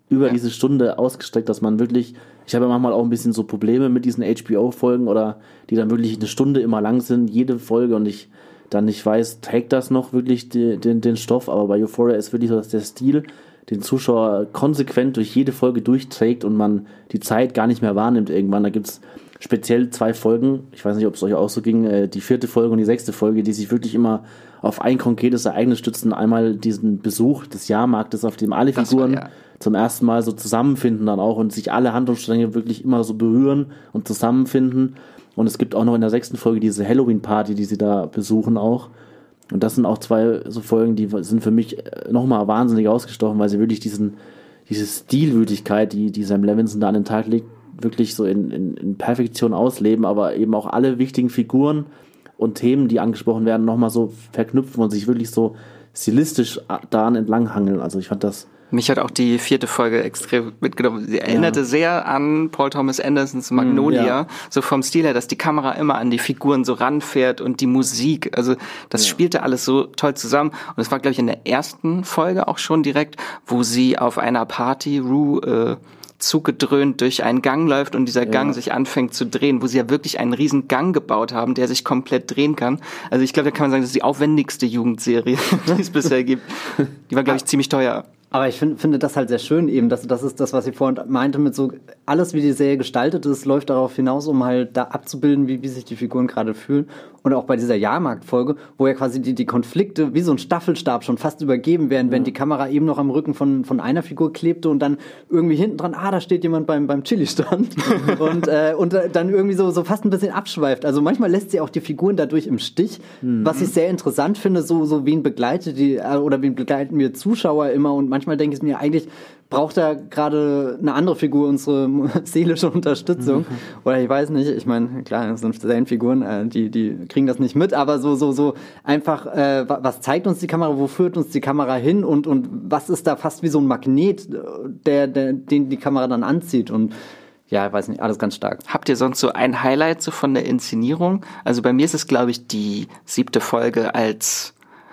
über Ja. diese Stunde ausgestreckt, dass man wirklich, ich habe ja manchmal auch ein bisschen so Probleme mit diesen H B O-Folgen oder die dann wirklich eine Stunde immer lang sind, jede Folge, und ich dann nicht weiß, trägt das noch wirklich die, den, den Stoff, aber bei Euphoria ist wirklich so, dass der Stil den Zuschauer konsequent durch jede Folge durchträgt und man die Zeit gar nicht mehr wahrnimmt irgendwann. Da gibt's speziell zwei Folgen, ich weiß nicht, ob es euch auch so ging, äh, die vierte Folge und die sechste Folge, die sich wirklich immer auf ein konkretes Ereignis stützen. Einmal diesen Besuch des Jahrmarktes, auf dem alle Das Figuren war, ja. zum ersten Mal so zusammenfinden dann auch und sich alle Handlungsstränge wirklich immer so berühren und zusammenfinden. Und es gibt auch noch in der sechsten Folge diese Halloween-Party, die sie da besuchen auch. Und das sind auch zwei so Folgen, die sind für mich nochmal wahnsinnig ausgestochen, weil sie wirklich diesen, diese Stilwütigkeit, die, die Sam Levinson da an den Tag legt, wirklich so in, in, in Perfektion ausleben, aber eben auch alle wichtigen Figuren und Themen, die angesprochen werden, nochmal so verknüpfen und sich wirklich so stilistisch daran entlanghangeln. Also ich fand das... Mich hat auch die vierte Folge extrem mitgenommen. Sie erinnerte Ja. sehr an Paul Thomas Andersons Magnolia, ja. so vom Stil her, dass die Kamera immer an die Figuren so ranfährt und die Musik, also das Ja. spielte alles so toll zusammen. Und es war, glaube ich, in der ersten Folge auch schon direkt, wo sie auf einer Party, Rue, äh, zugedröhnt durch einen Gang läuft und dieser Gang Ja. sich anfängt zu drehen, wo sie ja wirklich einen riesen Gang gebaut haben, der sich komplett drehen kann. Also ich glaube, da kann man sagen, das ist die aufwendigste Jugendserie, die es bisher gibt. Die war, glaube ich, ziemlich teuer. Aber ich find, finde das halt sehr schön eben, dass das ist das, was ich vorhin meinte mit so, alles wie die Serie gestaltet ist, läuft darauf hinaus, um halt da abzubilden, wie, wie sich die Figuren gerade fühlen. Und auch bei dieser Jahrmarktfolge, wo ja quasi die, die Konflikte wie so ein Staffelstab schon fast übergeben werden, wenn die Kamera eben noch am Rücken von, von einer Figur klebte und dann irgendwie hinten dran, ah, da steht jemand beim, beim Chili-Stand und, äh, und dann irgendwie so, so fast ein bisschen abschweift. Also manchmal lässt sie auch die Figuren dadurch im Stich, mhm. was ich sehr interessant finde, so, so wen begleitet die, äh, oder wen begleiten wir Zuschauer immer, und manchmal denke ich mir, eigentlich braucht da gerade eine andere Figur unsere seelische Unterstützung. Mhm. Oder ich weiß nicht, ich meine, klar, das sind Serienfiguren, äh, die, die kriegen das nicht mit, aber so, so, so einfach, äh, was zeigt uns die Kamera, wo führt uns die Kamera hin, und, und was ist da fast wie so ein Magnet, der, der, den die Kamera dann anzieht, und ja, ich weiß nicht, alles ganz stark. Habt ihr sonst so ein Highlight so von der Inszenierung? Also bei mir ist es, glaube ich, die siebte Folge, als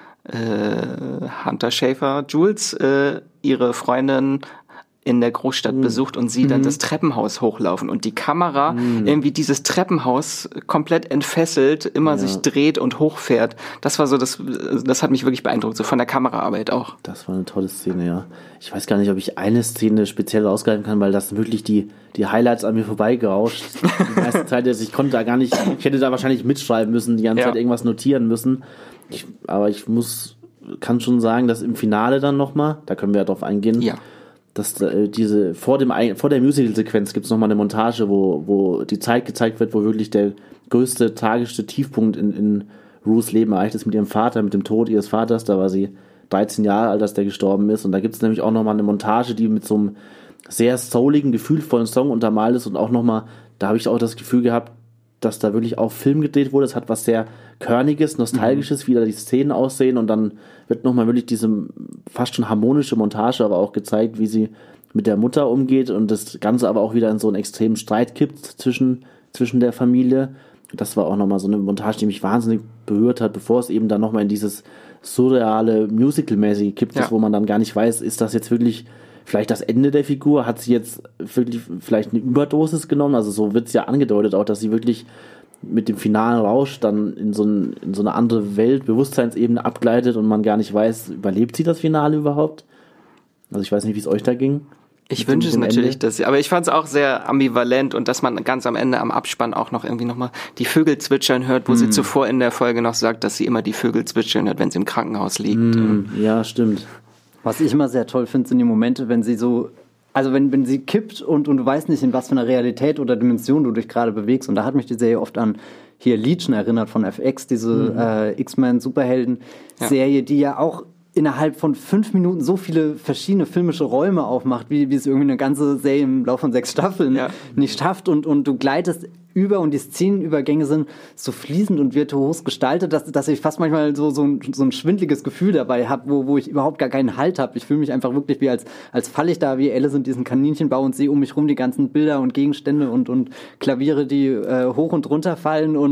äh, Hunter Schafer, Jules, äh, ihre Freundin in der Großstadt mhm. besucht und sie dann mhm. das Treppenhaus hochlaufen und die Kamera mhm. irgendwie dieses Treppenhaus komplett entfesselt, immer ja. sich dreht und hochfährt. Das war so, das, das hat mich wirklich beeindruckt, so von der Kameraarbeit auch. Das war eine tolle Szene, ja. Ich weiß gar nicht, ob ich eine Szene speziell rausgreifen kann, weil das wirklich die, die Highlights an mir vorbeigerauscht. Die meiste Zeit, also ich konnte da gar nicht, ich hätte da wahrscheinlich mitschreiben müssen, die ganze ja. Zeit irgendwas notieren müssen. Ich, aber ich muss, kann schon sagen, dass im Finale dann nochmal, da können wir ja drauf eingehen, ja. dass äh, diese, vor dem vor der Musical-Sequenz gibt es nochmal eine Montage, wo, wo die Zeit gezeigt wird, wo wirklich der größte, tragischste Tiefpunkt in, in Rues Leben erreicht ist mit ihrem Vater, mit dem Tod ihres Vaters. Da war sie dreizehn Jahre alt, als der gestorben ist. Und da gibt es nämlich auch nochmal eine Montage, die mit so einem sehr souligen, gefühlvollen Song untermalt ist. Und auch nochmal, da habe ich auch das Gefühl gehabt, dass da wirklich auch Film gedreht wurde. Es hat was sehr Körniges, Nostalgisches, mhm. wie da die Szenen aussehen. Und dann wird nochmal wirklich diese fast schon harmonische Montage aber auch gezeigt, wie sie mit der Mutter umgeht. Und das Ganze aber auch wieder in so einen extremen Streit kippt zwischen, zwischen der Familie. Das war auch nochmal so eine Montage, die mich wahnsinnig berührt hat, bevor es eben dann nochmal in dieses surreale, Musical-mäßige kippt, ja. wo man dann gar nicht weiß, ist das jetzt wirklich vielleicht das Ende der Figur? Hat sie jetzt wirklich vielleicht eine Überdosis genommen? Also so wird es ja angedeutet auch, dass sie wirklich mit dem finalen Rausch dann in so, ein, in so eine andere Welt, Bewusstseinsebene abgleitet und man gar nicht weiß, überlebt sie das Finale überhaupt? Also ich weiß nicht, wie es euch da ging. Ich wünsche es natürlich, dass sie, aber ich fand es auch sehr ambivalent, und dass man ganz am Ende am Abspann auch noch irgendwie nochmal die Vögel zwitschern hört, wo mm. sie zuvor in der Folge noch sagt, dass sie immer die Vögel zwitschern hört, wenn sie im Krankenhaus liegt. Mm, ja, stimmt. Was ich immer sehr toll finde, sind die Momente, wenn sie so, also wenn, wenn sie kippt und, und du weißt nicht, in was für einer Realität oder Dimension du dich gerade bewegst. Und da hat mich die Serie oft an hier Legion erinnert von F X, diese mhm. äh, X-Men-Superhelden-Serie, ja. die ja auch innerhalb von fünf Minuten so viele verschiedene filmische Räume aufmacht, wie, wie es irgendwie eine ganze Serie im Laufe von sechs Staffeln ja. nicht schafft. Und, und du gleitest über, und die Szenenübergänge sind so fließend und virtuos gestaltet, dass, dass ich fast manchmal so, so, ein, so ein schwindliges Gefühl dabei habe, wo, wo ich überhaupt gar keinen Halt habe. Ich fühle mich einfach wirklich wie als, als falle ich da wie Alice in diesen Kaninchenbau und sehe um mich rum die ganzen Bilder und Gegenstände und, und Klaviere, die äh, hoch und runter fallen, und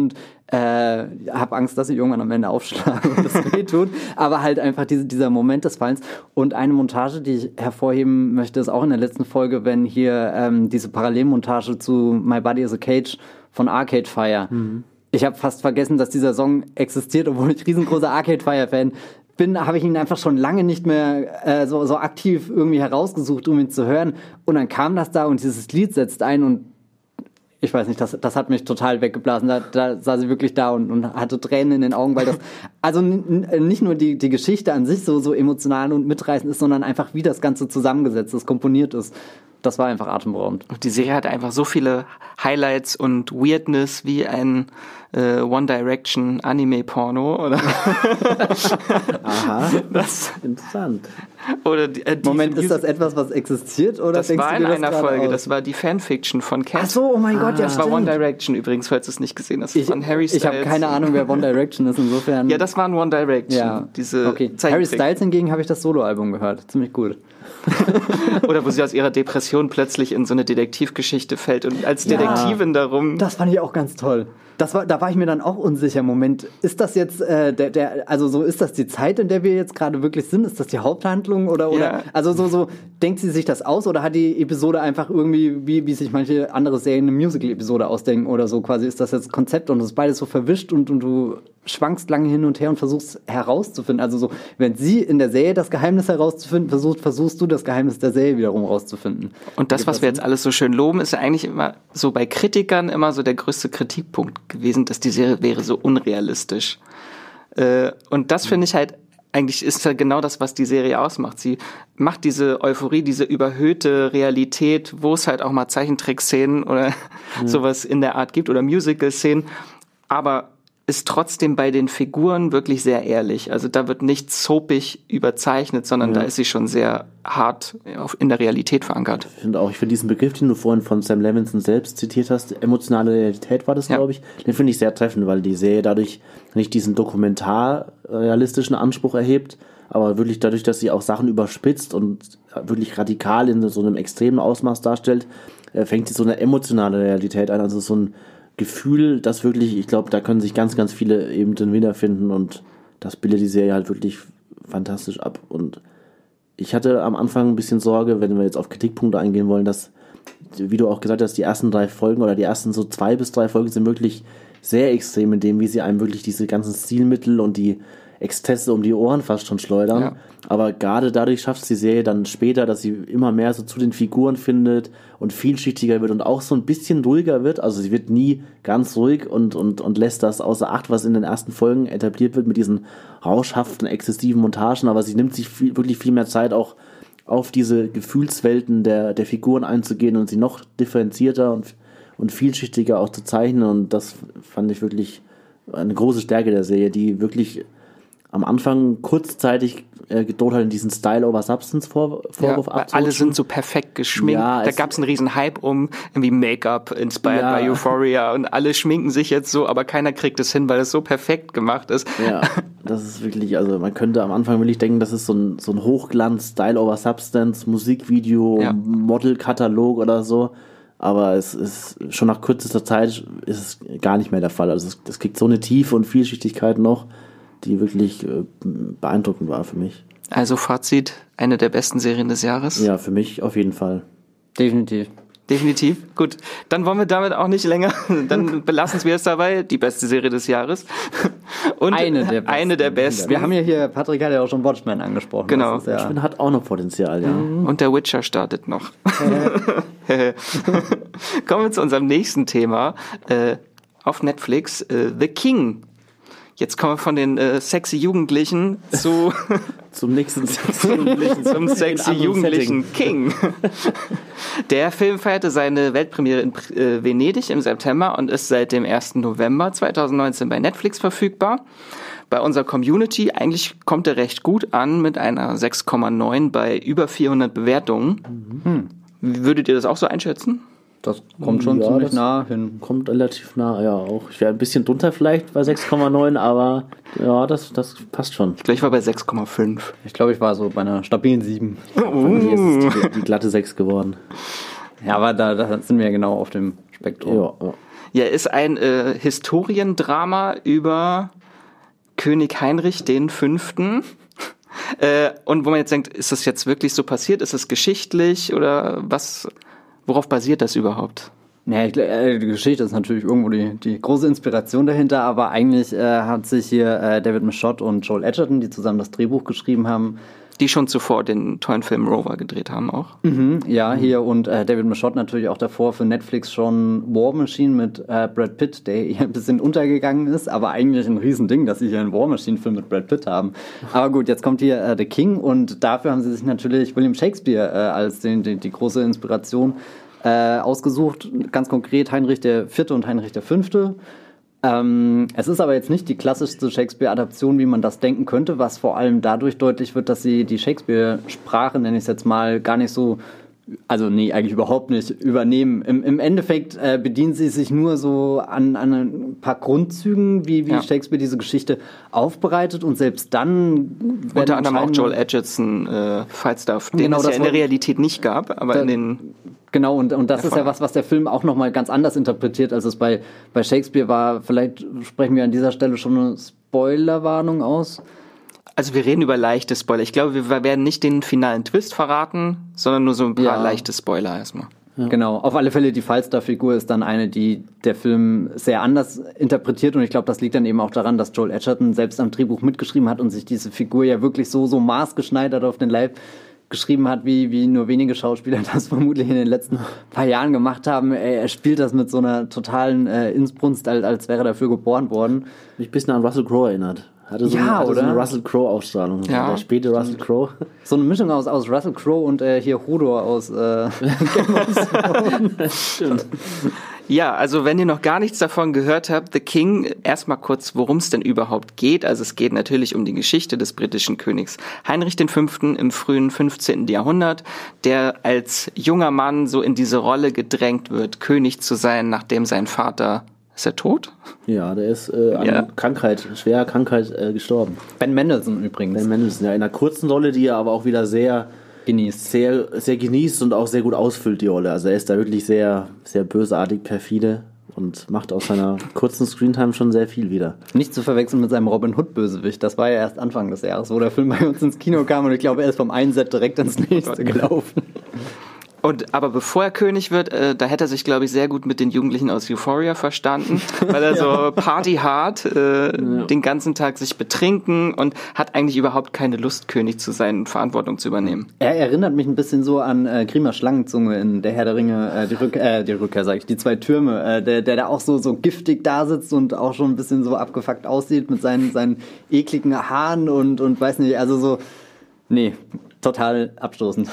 Äh, hab Angst, dass ich irgendwann am Ende aufschlage und das weh tut. Aber halt einfach diese, dieser Moment des Fallens. Und eine Montage, die ich hervorheben möchte, ist auch in der letzten Folge, wenn hier ähm, diese Parallelmontage zu My Body is a Cage von Arcade Fire. Mhm. Ich habe fast vergessen, dass dieser Song existiert, obwohl ich riesengroßer Arcade Fire-Fan bin, habe ich ihn einfach schon lange nicht mehr äh, so, so aktiv irgendwie herausgesucht, um ihn zu hören. Und dann kam das da und dieses Lied setzt ein und ich weiß nicht, das, das hat mich total weggeblasen. Da, da saß sie wirklich da und, und hatte Tränen in den Augen, weil das also n- n- nicht nur die, die Geschichte an sich so, so emotional und mitreißend ist, sondern einfach wie das Ganze zusammengesetzt ist, komponiert ist. Das war einfach atemberaubend. Und die Serie hat einfach so viele Highlights und Weirdness wie ein äh, One Direction Anime-Porno, oder? Aha, das interessant. Oder die, äh, die Moment, ist das etwas, was existiert? Oder das denkst war du in dir das einer gerade Folge, aus? das war die Fanfiction von Cat. Ach so, oh mein Gott, ja, Das war stimmt. One Direction übrigens, falls du es nicht gesehen hast. Ich, Von Harry Styles. ich habe keine Ahnung, wer One Direction ist, insofern. Ja, das war ein One Direction. Ja, diese okay. Harry Styles hingegen habe ich das Soloalbum gehört. Ziemlich gut. Oder wo sie aus ihrer Depression plötzlich in so eine Detektivgeschichte fällt und als Detektivin ja, darum... Das fand ich auch ganz toll. Das war, da war ich mir dann auch unsicher. Moment, ist das jetzt äh, der, der, also so ist das die Zeit, in der wir jetzt gerade wirklich sind? Ist das die Haupthandlung oder oder? Ja. Also so so denkt sie sich das aus oder hat die Episode einfach irgendwie wie wie sich manche andere Serien eine Musical-Episode ausdenken oder so? Quasi ist das jetzt Konzept und es ist beides so verwischt und und du schwankst lange hin und her und versuchst herauszufinden. Also so, wenn sie in der Serie das Geheimnis herauszufinden versucht, versuchst du das Geheimnis der Serie wiederum rauszufinden. Und das, was wir jetzt alles so schön loben, ist ja eigentlich immer so bei Kritikern immer so der größte Kritikpunkt gewesen, dass die Serie wäre so unrealistisch. Äh, und das finde ich halt, eigentlich ist ja genau das, was die Serie ausmacht. Sie macht diese Euphorie, diese überhöhte Realität, wo es halt auch mal Zeichentrick-Szenen oder ja. sowas in der Art gibt oder Musical-Szenen, aber ist trotzdem bei den Figuren wirklich sehr ehrlich. Also da wird nicht soapig überzeichnet, sondern ja. da ist sie schon sehr hart in der Realität verankert. Ich finde auch, ich finde diesen Begriff, den du vorhin von Sam Levinson selbst zitiert hast, emotionale Realität war das, ja. glaube ich, den finde ich sehr treffend, weil die Serie dadurch nicht diesen dokumentarrealistischen Anspruch erhebt, aber wirklich dadurch, dass sie auch Sachen überspitzt und wirklich radikal in so einem extremen Ausmaß darstellt, fängt sie so eine emotionale Realität an, also so ein Gefühl, das wirklich, ich glaube, da können sich ganz, ganz viele eben drin wiederfinden und das bildet die Serie halt wirklich fantastisch ab. Und ich hatte am Anfang ein bisschen Sorge, wenn wir jetzt auf Kritikpunkte eingehen wollen, dass, wie du auch gesagt hast, die ersten drei Folgen oder die ersten so zwei bis drei Folgen sind wirklich sehr extrem in dem, wie sie einem wirklich diese ganzen Stilmittel und die Exzesse um die Ohren fast schon schleudern. Ja. Aber gerade dadurch schafft es die Serie dann später, dass sie immer mehr so zu den Figuren findet und vielschichtiger wird und auch so ein bisschen ruhiger wird. Also sie wird nie ganz ruhig und, und, und lässt das außer Acht, was in den ersten Folgen etabliert wird mit diesen rauschhaften, exzessiven Montagen. Aber sie nimmt sich viel, wirklich viel mehr Zeit, auch auf diese Gefühlswelten der, der Figuren einzugehen und sie noch differenzierter und, und vielschichtiger auch zu zeichnen. Und das fand ich wirklich eine große Stärke der Serie, die wirklich am Anfang kurzzeitig äh, gedroht hat, in diesen Style-over-Substance-Vorwurf ja, abzurutschen. Alle sind so perfekt geschminkt. Ja, da gab es einen riesen Hype um irgendwie Make-up, inspired ja. by Euphoria und alle schminken sich jetzt so, aber keiner kriegt es hin, weil es so perfekt gemacht ist. Ja, das ist wirklich, also man könnte am Anfang wirklich denken, das ist so ein, so ein Hochglanz, Style-over-Substance, Musikvideo, ja. Modelkatalog oder so. Aber es ist schon nach kürzester Zeit ist es gar nicht mehr der Fall. Also es, es kriegt so eine Tiefe und Vielschichtigkeit noch, die wirklich äh, beeindruckend war für mich. Also Fazit, eine der besten Serien des Jahres? Ja, für mich auf jeden Fall. Definitiv. Definitiv. Gut, dann wollen wir damit auch nicht länger, dann belassen wir es dabei, die beste Serie des Jahres. Und eine der besten. Eine der besten. Wir haben ja hier, Patrick hat ja auch schon Watchmen angesprochen. Genau. Ja Watchmen hat auch noch Potenzial, ja. Mhm. Und der Witcher startet noch. Kommen wir zu unserem nächsten Thema. Äh, auf Netflix, äh, The King. Jetzt kommen wir von den äh, sexy Jugendlichen zu zum nächsten sexy Jugendlichen, zum sexy Jugendlichen King. Der Film feierte seine Weltpremiere in äh, Venedig im September und ist seit dem ersten November zweitausendneunzehn bei Netflix verfügbar. Bei unserer Community eigentlich kommt er recht gut an mit einer sechs Komma neun bei über vierhundert Bewertungen. Mhm. Würdet ihr das auch so einschätzen? Das kommt schon ja, ziemlich nah hin. Kommt relativ nah, ja auch. Ich wäre ein bisschen drunter vielleicht bei sechs Komma neun, aber ja, das, das passt schon. Ich glaube, ich war bei sechs Komma fünf. Ich glaube, ich war so bei einer stabilen sieben. Uh. Von mir ist es die, die glatte sechs geworden. Ja, aber da, da sind wir ja genau auf dem Spektrum. Ja, ja. Ja, ist ein äh, Historiendrama über König Heinrich den Fünften. Äh, und wo man jetzt denkt, ist das jetzt wirklich so passiert? Ist es geschichtlich oder was? Worauf basiert das überhaupt? Ja, ich, äh, die Geschichte ist natürlich irgendwo die, die große Inspiration dahinter, aber eigentlich äh, hat sich hier äh, David Michôd und Joel Edgerton, die zusammen das Drehbuch geschrieben haben, die schon zuvor den tollen Film Rover gedreht haben auch. Mhm, ja, hier und äh, David Michôd natürlich auch davor für Netflix schon War Machine mit äh, Brad Pitt, der hier ein bisschen untergegangen ist, aber eigentlich ein Riesending, dass sie hier einen War Machine-Film mit Brad Pitt haben. Aber gut, jetzt kommt hier äh, The King und dafür haben sie sich natürlich William Shakespeare äh, als den, den, die große Inspiration äh, ausgesucht. Ganz konkret Heinrich der Vierte und Heinrich der Fünfte. Ähm, es ist aber jetzt nicht die klassischste Shakespeare-Adaption, wie man das denken könnte, was vor allem dadurch deutlich wird, dass sie die Shakespeare-Sprache, nenne ich es jetzt mal, gar nicht so, also nee, eigentlich überhaupt nicht übernehmen. Im, im Endeffekt äh, bedienen sie sich nur so an, an ein paar Grundzügen, wie, wie ja. Shakespeare diese Geschichte aufbereitet und selbst dann... Unter anderem auch Joel Edgerton, äh, Falstaff, den genau, es ja in der Realität nicht gab, aber da, in den... Genau, und, und das ist ja was, was der Film auch nochmal ganz anders interpretiert, als es bei, bei Shakespeare war. Vielleicht sprechen wir an dieser Stelle schon eine Spoilerwarnung aus. Also wir reden über leichte Spoiler. Ich glaube, wir werden nicht den finalen Twist verraten, sondern nur so ein paar ja. leichte Spoiler erstmal. Ja. Genau, auf alle Fälle die Falstaff-Figur ist dann eine, die der Film sehr anders interpretiert und ich glaube, das liegt dann eben auch daran, dass Joel Edgerton selbst am Drehbuch mitgeschrieben hat und sich diese Figur ja wirklich so, so maßgeschneidert auf den Leib geschrieben hat, wie, wie nur wenige Schauspieler das vermutlich in den letzten paar Jahren gemacht haben. Er, er spielt das mit so einer totalen äh, Inbrunst, als, als wäre er dafür geboren worden. Mich ein bisschen an Russell Crowe erinnert. Hatte so, ja, eine, hatte oder? so eine Russell Crowe-Ausstrahlung. Ja. Der späte Russell Crowe. So eine Mischung aus, aus Russell Crowe und äh, hier Hodor aus äh, Game of Thrones. Stimmt. Ja, also wenn ihr noch gar nichts davon gehört habt, The King, erstmal kurz, worum es denn überhaupt geht. Also es geht natürlich um die Geschichte des britischen Königs Heinrich den Fünften im frühen fünfzehnten Jahrhundert, der als junger Mann so in diese Rolle gedrängt wird, König zu sein, nachdem sein Vater... Ist er tot? Ja, der ist äh, an ja. Krankheit, schwerer Krankheit äh, gestorben. Ben Mendelsohn übrigens. Ben Mendelsohn, ja, in einer kurzen Rolle, die er aber auch wieder sehr genießt, sehr, sehr genießt und auch sehr gut ausfüllt, die Rolle. Also er ist da wirklich sehr, sehr bösartig, perfide und macht aus seiner kurzen Screentime schon sehr viel wieder. Nicht zu verwechseln mit seinem Robin Hood-Bösewicht. Das war ja erst Anfang des Jahres, wo der Film bei uns ins Kino kam und ich glaube, er ist vom einen Set direkt ins nächste gelaufen. Und aber bevor er König wird, äh, da hätte er sich, glaube ich, sehr gut mit den Jugendlichen aus Euphoria verstanden, weil er ja. so partyhard äh, ja. den ganzen Tag sich betrinken und hat eigentlich überhaupt keine Lust, König zu sein und Verantwortung zu übernehmen. Er erinnert mich ein bisschen so an äh, Grima Schlangenzunge in Der Herr der Ringe, äh, die, Rück äh, die Rückkehr, sag ich, die zwei Türme, äh, der, der da auch so, so giftig da sitzt und auch schon ein bisschen so abgefuckt aussieht mit seinen, seinen ekligen Haaren und, und weiß nicht, also so, nee, total abstoßend.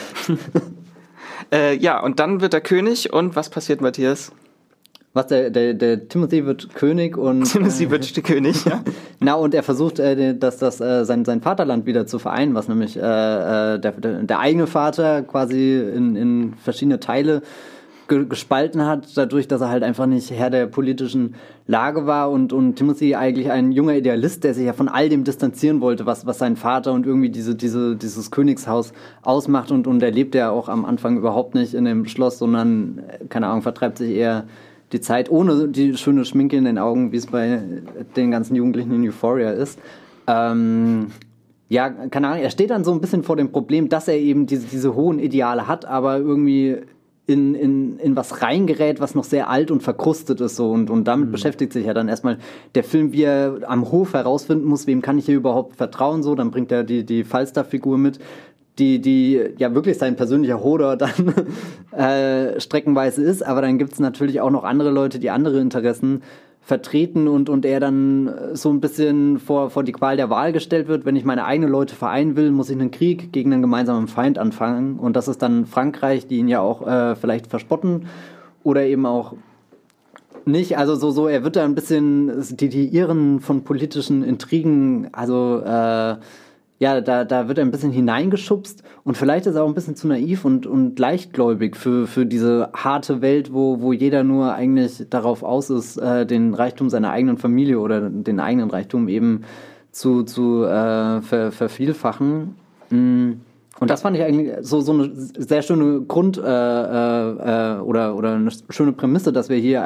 Äh, ja, und dann wird er König und was passiert, Matthias? Was, der, der, der Timothy wird König und... Timothy äh, wird König, ja. Na, und er versucht, äh, dass das, äh, sein, sein Vaterland wieder zu vereinen, was nämlich äh, der, der, der eigene Vater quasi in, in verschiedene Teile ge- gespalten hat, dadurch, dass er halt einfach nicht Herr der politischen Lage war und, und Timothy eigentlich ein junger Idealist, der sich ja von all dem distanzieren wollte, was, was sein Vater und irgendwie diese, diese, dieses Königshaus ausmacht und, und er lebt ja auch am Anfang überhaupt nicht in dem Schloss, sondern, keine Ahnung, vertreibt sich eher die Zeit ohne die schöne Schminke in den Augen, wie es bei den ganzen Jugendlichen in Euphoria ist. Ähm, ja, keine Ahnung, er steht dann so ein bisschen vor dem Problem, dass er eben diese, diese hohen Ideale hat, aber irgendwie in, in, in was reingerät, was noch sehr alt und verkrustet ist. So. Und, und damit mhm. beschäftigt sich ja dann erstmal der Film, wie er am Hof herausfinden muss, wem kann ich hier überhaupt vertrauen. So. Dann bringt er die, die Falstaff-Figur mit, die, die ja wirklich sein persönlicher Hodor dann äh, streckenweise ist. Aber dann gibt's natürlich auch noch andere Leute, die andere Interessen vertreten und, und er dann so ein bisschen vor, vor die Qual der Wahl gestellt wird. Wenn ich meine eigenen Leute vereinen will, muss ich einen Krieg gegen einen gemeinsamen Feind anfangen. Und das ist dann Frankreich, die ihn ja auch äh, vielleicht verspotten oder eben auch nicht. Also so, so er wird da ein bisschen die, die Irren von politischen Intrigen, also äh, ja, da, da wird er ein bisschen hineingeschubst und vielleicht ist er auch ein bisschen zu naiv und, und leichtgläubig für, für diese harte Welt, wo, wo jeder nur eigentlich darauf aus ist, äh, den Reichtum seiner eigenen Familie oder den eigenen Reichtum eben zu, zu äh, ver, vervielfachen. Und das fand ich eigentlich so, so eine sehr schöne Grund- äh, äh, oder, oder eine schöne Prämisse, dass wir hier einen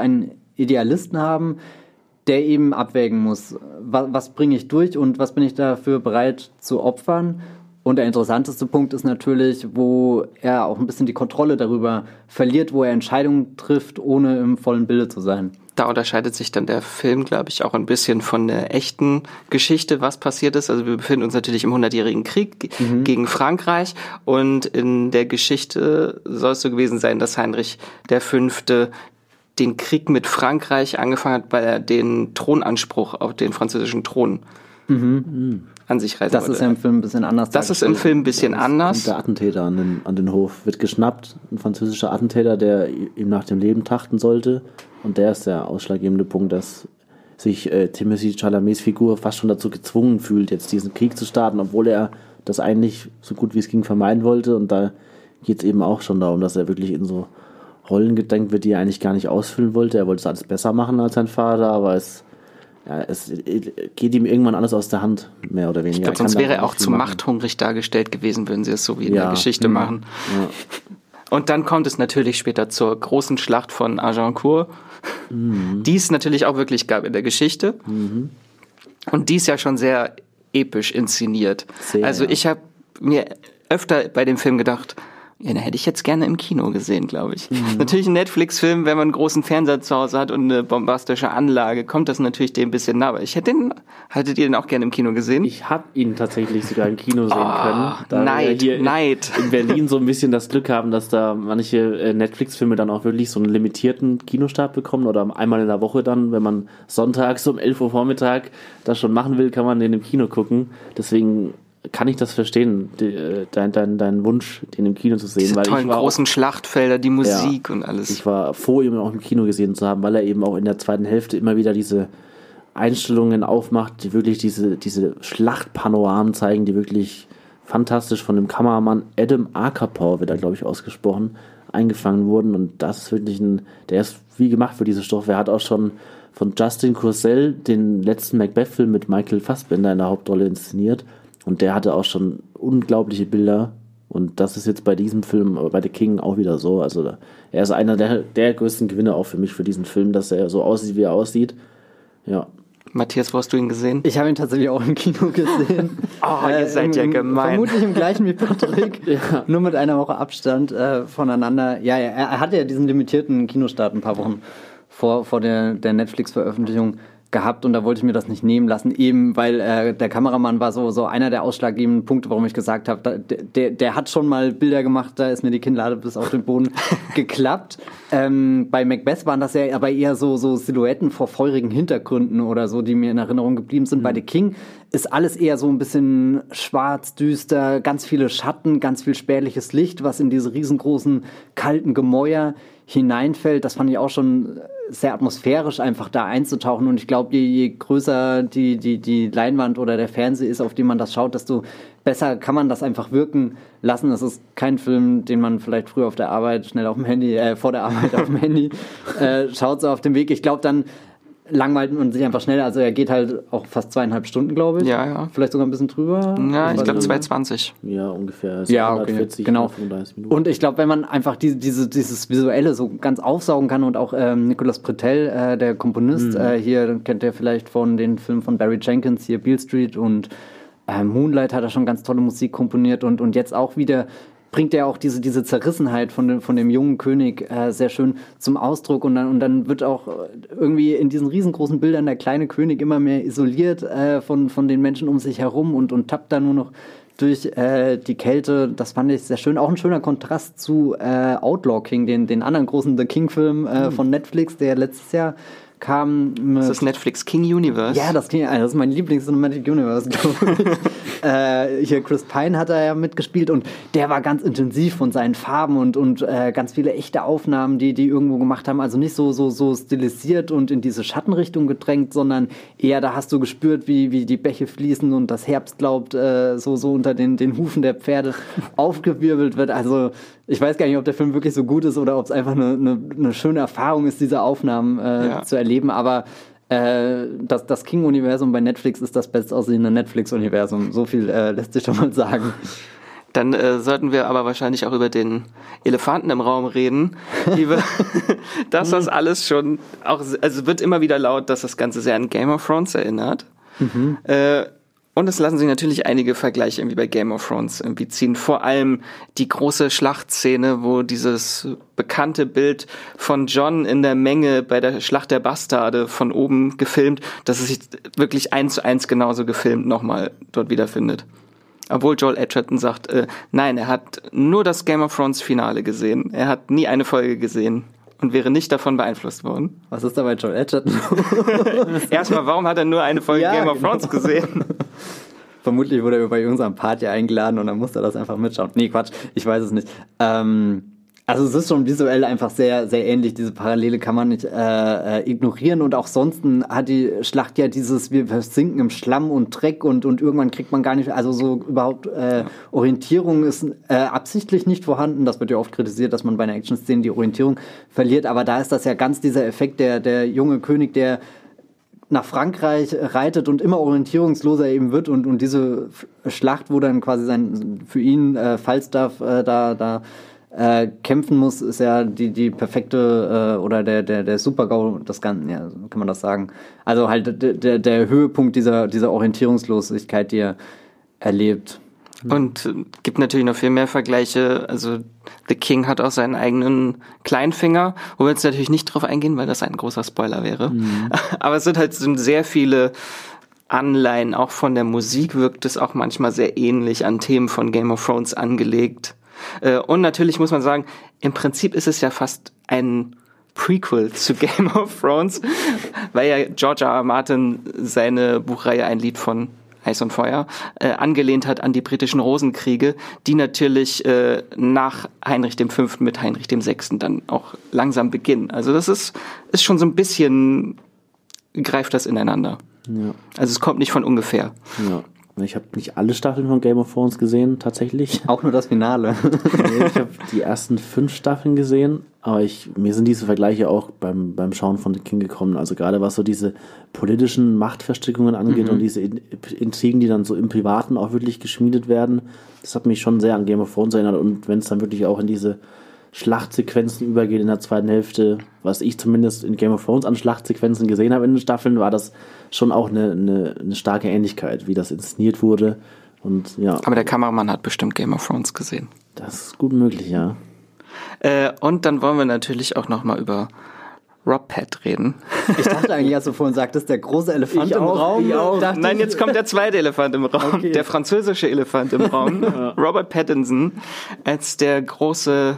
Idealisten haben, der eben abwägen muss, was, was bringe ich durch und was bin ich dafür bereit zu opfern. Und der interessanteste Punkt ist natürlich, wo er auch ein bisschen die Kontrolle darüber verliert, wo er Entscheidungen trifft, ohne im vollen Bilde zu sein. Da unterscheidet sich dann der Film, glaube ich, auch ein bisschen von der echten Geschichte, was passiert ist. Also wir befinden uns natürlich im hundertjährigen Krieg mhm. gegen Frankreich und in der Geschichte soll es so gewesen sein, dass Heinrich der Fünfte den Krieg mit Frankreich angefangen hat, weil er den Thronanspruch auf den französischen Thron mhm. an sich reißen Das wollte. ist ja im Film ein bisschen anders. Das ist im Film ein bisschen anders. Der Attentäter an den, an den Hof wird geschnappt, ein französischer Attentäter, der ihm nach dem Leben trachten sollte. Und der ist der ausschlaggebende Punkt, dass sich äh, Timothée Chalamets Figur fast schon dazu gezwungen fühlt, jetzt diesen Krieg zu starten, obwohl er das eigentlich so gut wie es ging vermeiden wollte. Und da geht es eben auch schon darum, dass er wirklich in so Rollen gedrängt wird, die er eigentlich gar nicht ausfüllen wollte. Er wollte es alles besser machen als sein Vater, aber es, ja, es geht ihm irgendwann alles aus der Hand, mehr oder weniger. Ich glaube, sonst wäre er auch zu machthungrig dargestellt gewesen, würden sie es so wie in ja. der Geschichte mhm. machen. Ja. Und dann kommt es natürlich später zur großen Schlacht von Agincourt, mhm. die es natürlich auch wirklich gab in der Geschichte. Mhm. Und die ist ja schon sehr episch inszeniert. Sehr, also ich habe mir öfter bei dem Film gedacht, ja, den hätte ich jetzt gerne im Kino gesehen, glaube ich. Mhm. Natürlich ein Netflix-Film, wenn man einen großen Fernseher zu Hause hat und eine bombastische Anlage, kommt das natürlich dem ein bisschen nah. Aber ich hätte den, hattet ihr den auch gerne im Kino gesehen? Ich habe ihn tatsächlich sogar im Kino sehen oh, können. Da Neid, wir hier Neid. In Berlin so ein bisschen das Glück haben, dass da manche Netflix-Filme dann auch wirklich so einen limitierten Kinostart bekommen oder einmal in der Woche dann, wenn man sonntags um elf Uhr Vormittag das schon machen will, kann man den im Kino gucken. Deswegen kann ich das verstehen, die, dein, dein, dein Wunsch, den im Kino zu sehen. Diese weil tollen ich war großen auch, Schlachtfelder, die Musik ja, und alles. Ich war froh, ihn auch im Kino gesehen zu haben, weil er eben auch in der zweiten Hälfte immer wieder diese Einstellungen aufmacht, die wirklich diese, diese Schlachtpanoramen zeigen, die wirklich fantastisch von dem Kameramann Adam Arkapow, wird da glaube ich ausgesprochen, eingefangen wurden. Und das ist wirklich ein, der ist wie gemacht für diese Stoffe. Er hat auch schon von Justin Kurzel den letzten Macbeth-Film mit Michael Fassbender in der Hauptrolle inszeniert. Und der hatte auch schon unglaubliche Bilder. Und das ist jetzt bei diesem Film, bei The King auch wieder so. Also da, er ist einer der, der größten Gewinner auch für mich für diesen Film, dass er so aussieht, wie er aussieht. Ja. Matthias, wo hast du ihn gesehen? Ich habe ihn tatsächlich auch im Kino gesehen. Oh, ihr seid ja gemein. Vermutlich im gleichen wie Patrick, ja. Nur mit einer Woche Abstand äh, voneinander. Ja, ja, er hatte ja diesen limitierten Kinostart ein paar Wochen vor, vor der, der Netflix-Veröffentlichung gehabt und da wollte ich mir das nicht nehmen lassen, eben weil äh, der Kameramann war so, so einer der ausschlaggebenden Punkte, warum ich gesagt habe, da, der, der hat schon mal Bilder gemacht, da ist mir die Kinnlade bis auf den Boden geklappt. Ähm, bei Macbeth waren das ja aber eher so, so Silhouetten vor feurigen Hintergründen oder so, die mir in Erinnerung geblieben sind. Mhm. Bei The King ist alles eher so ein bisschen schwarz, düster, ganz viele Schatten, ganz viel spärliches Licht, was in diese riesengroßen, kalten Gemäuer hineinfällt. Das fand ich auch schon sehr atmosphärisch, einfach da einzutauchen. Und ich glaube, je, je größer die, die, die Leinwand oder der Fernseher ist, auf den man das schaut, desto besser kann man das einfach wirken lassen. Das ist kein Film, den man vielleicht früher auf der Arbeit schnell auf dem Handy, äh, vor der Arbeit auf dem Handy äh, schaut, so auf dem Weg. Ich glaube, dann langweilt man sich einfach schnell. Also er geht halt auch fast zweieinhalb Stunden, glaube ich. Ja, ja. Vielleicht sogar ein bisschen drüber. Ja, ich glaube zwei zwanzig. Ja, ungefähr. Also ja, okay. hundertvierzig, genau. fünfunddreißig Minuten. Und ich glaube, wenn man einfach diese, diese, dieses Visuelle so ganz aufsaugen kann und auch ähm, Nicolas Britell, äh, der Komponist, mhm. äh, hier kennt ihr vielleicht von den Filmen von Barry Jenkins, hier Beale Street und äh, Moonlight hat er schon ganz tolle Musik komponiert und, und jetzt auch wieder bringt er auch diese, diese Zerrissenheit von dem, von dem jungen König äh, sehr schön zum Ausdruck und dann, und dann wird auch irgendwie in diesen riesengroßen Bildern der kleine König immer mehr isoliert äh, von, von den Menschen um sich herum und, und tappt da nur noch durch äh, die Kälte. Das fand ich sehr schön. Auch ein schöner Kontrast zu äh, Outlaw King, den, den anderen großen The King-Film äh, mhm. von Netflix, der letztes Jahr kam. Das ist Netflix King Universe. Ja, das, King, das ist mein Lieblings-Cinematic Universe, glaube ich. äh, hier Chris Pine hat er ja mitgespielt und der war ganz intensiv von seinen Farben und, und äh, ganz viele echte Aufnahmen, die die irgendwo gemacht haben. Also nicht so, so, so stilisiert und in diese Schattenrichtung gedrängt, sondern eher, da hast du gespürt, wie, wie die Bäche fließen und das Herbstlaub äh, so, so unter den, den Hufen der Pferde aufgewirbelt wird. Also ich weiß gar nicht, ob der Film wirklich so gut ist oder ob es einfach eine, eine, eine schöne Erfahrung ist, diese Aufnahmen äh, ja. zu erleben. Aber äh, das, das King-Universum bei Netflix ist das bestaussehende Netflix-Universum. So viel äh, lässt sich schon mal sagen. Dann äh, sollten wir aber wahrscheinlich auch über den Elefanten im Raum reden. Über, dass das alles schon auch, also wird immer wieder laut, dass das Ganze sehr an Game of Thrones erinnert. Mhm. Äh, und es lassen sich natürlich einige Vergleiche irgendwie bei Game of Thrones irgendwie ziehen. Vor allem die große Schlachtszene, wo dieses bekannte Bild von Jon in der Menge bei der Schlacht der Bastarde von oben gefilmt, dass es sich wirklich eins zu eins genauso gefilmt nochmal dort wiederfindet. Obwohl Joel Edgerton sagt, äh, nein, er hat nur das Game of Thrones Finale gesehen. Er hat nie eine Folge gesehen und wäre nicht davon beeinflusst worden. Was ist da bei Joel Edgerton? Erstmal, warum hat er nur eine Folge ja, Game of genau. Thrones gesehen? Vermutlich wurde er bei irgendeinem Party eingeladen und dann musste er das einfach mitschauen. Nee, Quatsch, ich weiß es nicht. Ähm, also es ist schon visuell einfach sehr, sehr ähnlich. Diese Parallele kann man nicht äh, äh, ignorieren. Und auch sonst hat die Schlacht ja dieses, wir versinken im Schlamm und Dreck und, und irgendwann kriegt man gar nicht, also so überhaupt äh, Orientierung ist äh, absichtlich nicht vorhanden. Das wird ja oft kritisiert, dass man bei einer Action-Szene die Orientierung verliert. Aber da ist das ja ganz dieser Effekt, der, der junge König, der nach Frankreich reitet und immer orientierungsloser eben wird und, und diese Schlacht, wo dann quasi sein, für ihn äh, Falstaff äh, da, da äh, kämpfen muss, ist ja die, die perfekte äh, oder der, der, der Super-GAU, das Ganze, ja, so kann man das sagen. Also halt der, der Höhepunkt dieser, dieser Orientierungslosigkeit, die er erlebt. Und äh, gibt natürlich noch viel mehr Vergleiche. Also The King hat auch seinen eigenen Kleinfinger, wo wir jetzt natürlich nicht drauf eingehen, weil das ein großer Spoiler wäre. Mhm. Aber es sind halt sind sehr viele Anleihen. Auch von der Musik wirkt es auch manchmal sehr ähnlich an Themen von Game of Thrones angelegt. Äh, und natürlich muss man sagen, im Prinzip ist es ja fast ein Prequel zu Game of Thrones, weil ja George R. R. Martin seine Buchreihe Ein Lied von Eis und Feuer, äh, angelehnt hat an die britischen Rosenkriege, die natürlich äh, nach Heinrich dem Fünften mit Heinrich dem Sechsten dann auch langsam beginnen. Also das ist, ist schon so ein bisschen, greift das ineinander. Ja. Also es kommt nicht von ungefähr. Ja. Ich habe nicht alle Staffeln von Game of Thrones gesehen, tatsächlich. Auch nur das Finale. Nee, ich habe die ersten fünf Staffeln gesehen, aber ich, mir sind diese Vergleiche auch beim, beim Schauen von The King gekommen. Also gerade was so diese politischen Machtverstrickungen angeht mhm. und diese Intrigen, die dann so im Privaten auch wirklich geschmiedet werden, das hat mich schon sehr an Game of Thrones erinnert. Und wenn es dann wirklich auch in diese Schlachtsequenzen übergeht in der zweiten Hälfte, was ich zumindest in Game of Thrones an Schlachtsequenzen gesehen habe in den Staffeln, war das schon auch eine, eine, eine starke Ähnlichkeit, wie das inszeniert wurde. Und ja. Aber der Kameramann hat bestimmt Game of Thrones gesehen. Das ist gut möglich, ja. Äh, und dann wollen wir natürlich auch nochmal über Rob Pett reden. Ich dachte eigentlich, als du vorhin sagtest, der große Elefant ich im auch, Raum. Ich auch. Nein, jetzt kommt der zweite Elefant im Raum. Okay. Der französische Elefant im Raum. Ja. Robert Pattinson als der große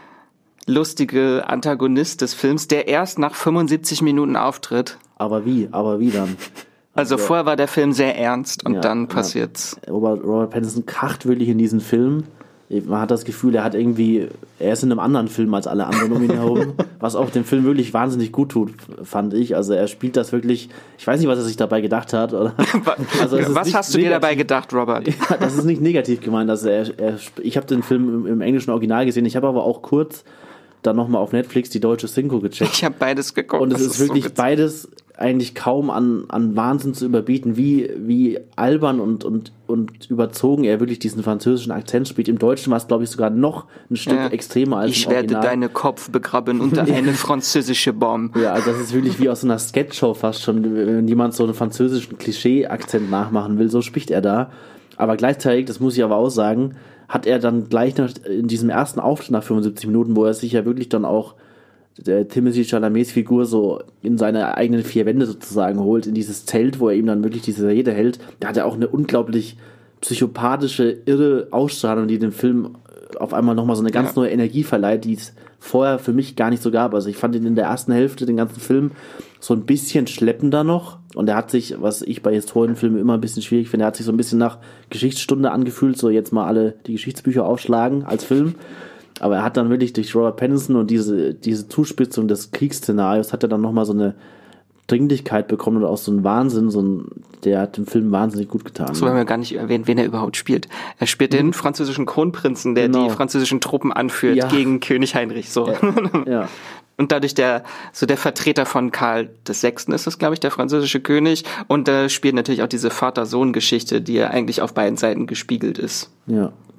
lustige Antagonist des Films, der erst nach fünfundsiebzig Minuten auftritt. Aber wie? Aber wie dann? Also, also vorher war der Film sehr ernst und ja, dann passiert's. Robert, Robert Pattinson kracht wirklich in diesen Film. Man hat das Gefühl, er hat irgendwie, er ist in einem anderen Film als alle anderen um ihn herum, was auch dem Film wirklich wahnsinnig gut tut, fand ich. Also er spielt das wirklich, ich weiß nicht, was er sich dabei gedacht hat. Oder? Also was hast du dir dabei gedacht, Robert? Ja, das ist nicht negativ gemeint. Also er, er, ich habe den Film im, im englischen Original gesehen, ich habe aber auch kurz dann nochmal auf Netflix die deutsche Synchro gecheckt. Ich habe beides geguckt. Und es ist, ist wirklich so beides eigentlich kaum an, an Wahnsinn zu überbieten, wie, wie albern und, und, und überzogen er wirklich diesen französischen Akzent spielt. Im Deutschen war es, glaube ich, sogar noch ein Stück ja. extremer als ich im Original. Ich werde deinen Kopf begraben unter eine französische Bombe. Ja, also das ist wirklich wie aus so einer Sketchshow fast schon, wenn jemand so einen französischen Klischee-Akzent nachmachen will, so spricht er da. Aber gleichzeitig, das muss ich aber auch sagen, hat er dann gleich nach, in diesem ersten Auftritt nach fünfundsiebzig Minuten, wo er sich ja wirklich dann auch der Timothée Chalamets Figur so in seine eigenen vier Wände sozusagen holt, in dieses Zelt, wo er ihm dann wirklich diese Rede hält, da hat er auch eine unglaublich psychopathische, irre Ausstrahlung, die dem Film auf einmal nochmal so eine ganz ja. neue Energie verleiht, die es vorher für mich gar nicht so gab. Also ich fand ihn in der ersten Hälfte, den ganzen Film, so ein bisschen schleppender noch. Und er hat sich, was ich bei Historienfilmen immer ein bisschen schwierig finde, er hat sich so ein bisschen nach Geschichtsstunde angefühlt, so jetzt mal alle die Geschichtsbücher aufschlagen als Film. Aber er hat dann wirklich durch Robert Pattinson und diese, diese Zuspitzung des Kriegsszenarios hat er dann nochmal so eine Dringlichkeit bekommen oder auch so einen Wahnsinn, so ein, der hat dem Film wahnsinnig gut getan. So haben wir gar nicht erwähnt, wen er überhaupt spielt. Er spielt mhm. den französischen Kronprinzen, der genau. die französischen Truppen anführt ja. gegen König Heinrich. So. Ja. ja. Und dadurch der, so der Vertreter von Karl der Sechste ist das, glaube ich, der französische König. Und da äh, spielt natürlich auch diese Vater-Sohn-Geschichte, die ja eigentlich auf beiden Seiten gespiegelt ist. Ja,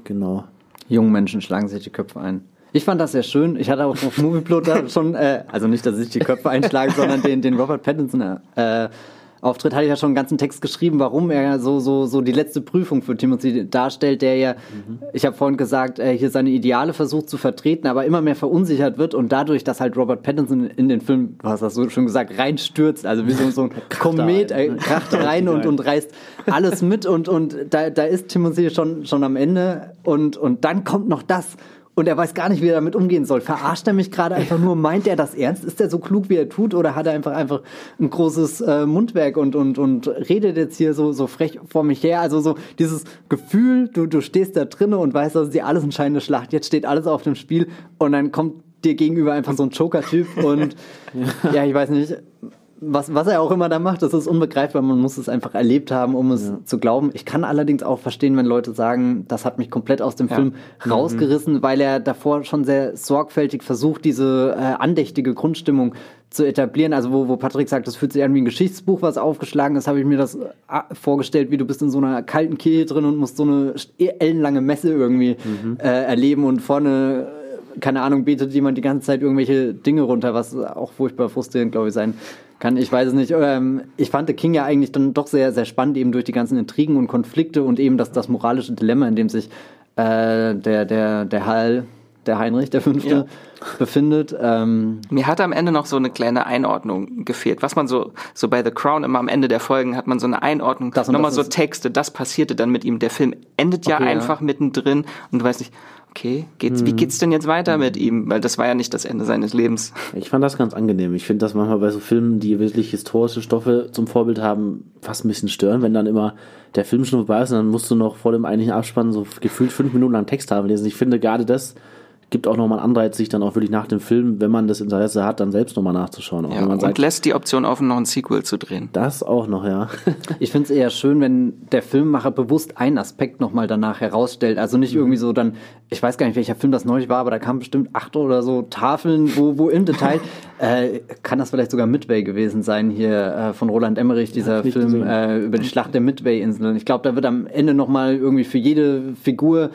Genau. Junge Menschen schlagen sich die Köpfe ein. Ich fand das sehr schön. Ich hatte auch auf Movieplot da schon, äh, also nicht, dass ich die Köpfe einschlage, sondern den, den Robert Pattinson äh, Auftritt hatte ich ja schon einen ganzen Text geschrieben, warum er so so so die letzte Prüfung für Timothy darstellt, der ja, mhm. ich habe vorhin gesagt, äh, hier seine Ideale versucht zu vertreten, aber immer mehr verunsichert wird und dadurch, dass halt Robert Pattinson in den Film, du hast das so schon gesagt, reinstürzt, also wie so, so ein Komet, äh, kracht rein und, und reißt alles mit und, und da, da ist Timothy schon, schon am Ende und, und dann kommt noch das. Und er weiß gar nicht, wie er damit umgehen soll. Verarscht er mich gerade einfach nur? Meint er das ernst? Ist er so klug, wie er tut? Oder hat er einfach einfach ein großes äh, Mundwerk und, und, und redet jetzt hier so, so frech vor mich her? Also so dieses Gefühl, du, du stehst da drinnen und weißt, das ist dir alles eine entscheidende Schlacht. Jetzt steht alles auf dem Spiel und dann kommt dir gegenüber einfach so ein Joker-Typ und ja, ich weiß nicht... Was, was er auch immer da macht, das ist unbegreifbar. Man muss es einfach erlebt haben, um es ja. zu glauben. Ich kann allerdings auch verstehen, wenn Leute sagen, das hat mich komplett aus dem ja. Film rausgerissen, mhm. weil er davor schon sehr sorgfältig versucht, diese äh, andächtige Grundstimmung zu etablieren. Also wo, wo Patrick sagt, das fühlt sich an wie ein Geschichtsbuch, was aufgeschlagen ist, habe ich mir das äh, vorgestellt, wie du bist in so einer kalten Kirche drin und musst so eine ellenlange Messe irgendwie mhm. äh, erleben und vorne... keine Ahnung, betet jemand die ganze Zeit irgendwelche Dinge runter, was auch furchtbar frustrierend, glaube ich, sein kann. Ich weiß es nicht. Ähm, ich fand The King ja eigentlich dann doch sehr, sehr spannend, eben durch die ganzen Intrigen und Konflikte und eben das, das moralische Dilemma, in dem sich äh, der, der, der Hall, der Heinrich, der Fünfte, ja. befindet. Ähm, Mir hat am Ende noch so eine kleine Einordnung gefehlt. Was man so, so bei The Crown immer am Ende der Folgen hat man so eine Einordnung, nochmal so Texte, das passierte dann mit ihm. Der Film endet ja okay, einfach ja. mittendrin und du weißt nicht, okay, geht's, mhm. wie geht's denn jetzt weiter mit ihm? Weil das war ja nicht das Ende seines Lebens. Ich fand das ganz angenehm. Ich finde das manchmal bei so Filmen, die wirklich historische Stoffe zum Vorbild haben, fast ein bisschen stören, wenn dann immer der Film schon vorbei ist und dann musst du noch vor dem eigentlichen Abspann so gefühlt fünf Minuten lang Text haben lesen. Ich finde gerade das gibt auch nochmal einen Anreiz, sich dann auch wirklich nach dem Film, wenn man das Interesse hat, dann selbst nochmal nachzuschauen. Auch ja, wenn man und sagt, lässt die Option offen, noch ein Sequel zu drehen. Das auch noch, ja. Ich finde es eher schön, wenn der Filmemacher bewusst einen Aspekt nochmal danach herausstellt. Also nicht mhm. irgendwie so dann, ich weiß gar nicht, welcher Film das neulich war, aber da kamen bestimmt acht oder so Tafeln, wo, wo im Detail, äh, kann das vielleicht sogar Midway gewesen sein, hier äh, von Roland Emmerich, dieser ja, Film äh, über die Schlacht der Midway-Inseln. Ich glaube, da wird am Ende nochmal irgendwie für jede Figur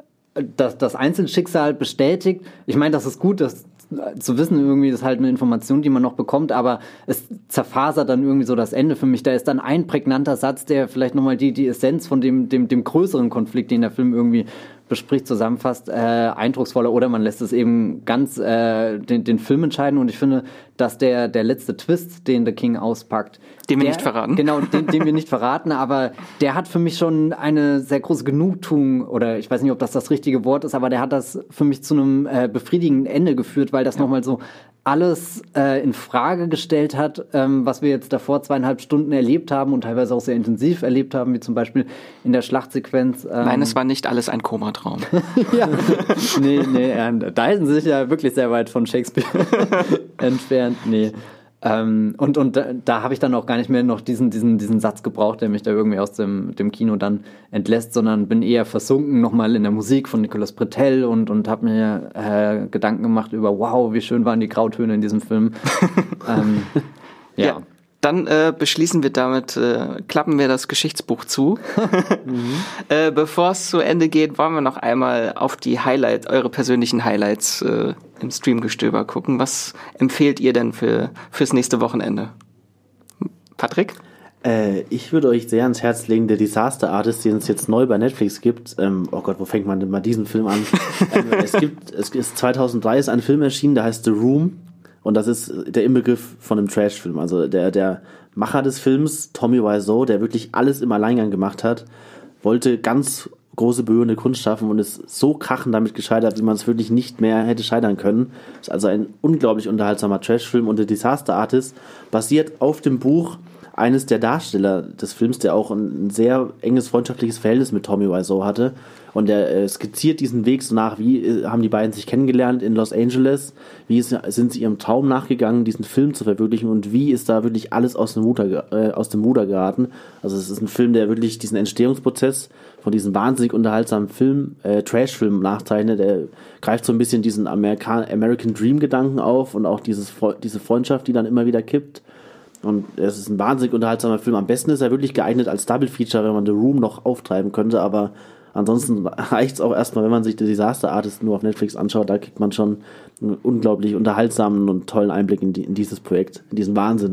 Das, das Einzelschicksal bestätigt. Ich meine, das ist gut, das zu wissen, irgendwie, das ist halt eine Information, die man noch bekommt, aber es zerfasert dann irgendwie so das Ende für mich. Da ist dann ein prägnanter Satz, der vielleicht nochmal die, die Essenz von dem, dem, dem größeren Konflikt, den der Film irgendwie bespricht, zusammenfasst, äh, eindrucksvoller, oder man lässt es eben ganz äh, den, den Film entscheiden. Und ich finde, dass der, der letzte Twist, den The King auspackt, den wir der, nicht verraten. Genau, den, den wir nicht verraten, aber der hat für mich schon eine sehr große Genugtuung, oder ich weiß nicht, ob das das richtige Wort ist, aber der hat das für mich zu einem äh, befriedigenden Ende geführt, weil das ja. nochmal so alles äh, in Frage gestellt hat, ähm, was wir jetzt davor zweieinhalb Stunden erlebt haben und teilweise auch sehr intensiv erlebt haben, wie zum Beispiel in der Schlachtsequenz. Ähm Nein, es war nicht alles ein Komatraum. ja, nee, nee, äh, da halten sie sich ja wirklich sehr weit von Shakespeare entfernt. Nee. Ähm, und und da, da habe ich dann auch gar nicht mehr noch diesen diesen diesen Satz gebraucht, der mich da irgendwie aus dem dem Kino dann entlässt, sondern bin eher versunken nochmal in der Musik von Nicolas Britell und und habe mir äh, Gedanken gemacht über, wow, wie schön waren die Grautöne in diesem Film. ähm, ja. ja. Dann äh, beschließen wir damit, äh, klappen wir das Geschichtsbuch zu. mhm. äh, Bevor es zu Ende geht, wollen wir noch einmal auf die Highlights, eure persönlichen Highlights äh, im Streamgestöber gucken. Was empfehlt ihr denn für fürs nächste Wochenende? Patrick? Äh, ich würde euch sehr ans Herz legen, der Disaster Artist, den es jetzt neu bei Netflix gibt. Ähm, oh Gott, wo fängt man denn mal diesen Film an? ähm, es gibt, es ist zweitausenddrei ist ein Film erschienen, der heißt The Room. Und das ist der Inbegriff von einem Trash-Film. Also der, der Macher des Films, Tommy Wiseau, der wirklich alles im Alleingang gemacht hat, wollte ganz große berührende Kunst schaffen und ist so krachend damit gescheitert, wie man es wirklich nicht mehr hätte scheitern können. Das ist also ein unglaublich unterhaltsamer Trash-Film und The Disaster Artist basiert auf dem Buch eines der Darsteller des Films, der auch ein sehr enges freundschaftliches Verhältnis mit Tommy Wiseau hatte. Und er äh, skizziert diesen Weg so nach, wie äh, haben die beiden sich kennengelernt in Los Angeles, wie ist, sind sie ihrem Traum nachgegangen, diesen Film zu verwirklichen und wie ist da wirklich alles aus dem Ruder, äh, aus dem Ruder geraten. Also es ist ein Film, der wirklich diesen Entstehungsprozess von diesem wahnsinnig unterhaltsamen Film, äh, Trash-Film nachzeichnet. Der greift so ein bisschen diesen American, American Dream-Gedanken auf und auch dieses, diese Freundschaft, die dann immer wieder kippt. Und es ist ein wahnsinnig unterhaltsamer Film. Am besten ist er wirklich geeignet als Double-Feature, wenn man The Room noch auftreiben könnte, aber Ansonsten reicht es auch erstmal, wenn man sich The Disaster Artist nur auf Netflix anschaut, da kriegt man schon einen unglaublich unterhaltsamen und tollen Einblick in, die, in dieses Projekt, in diesen Wahnsinn.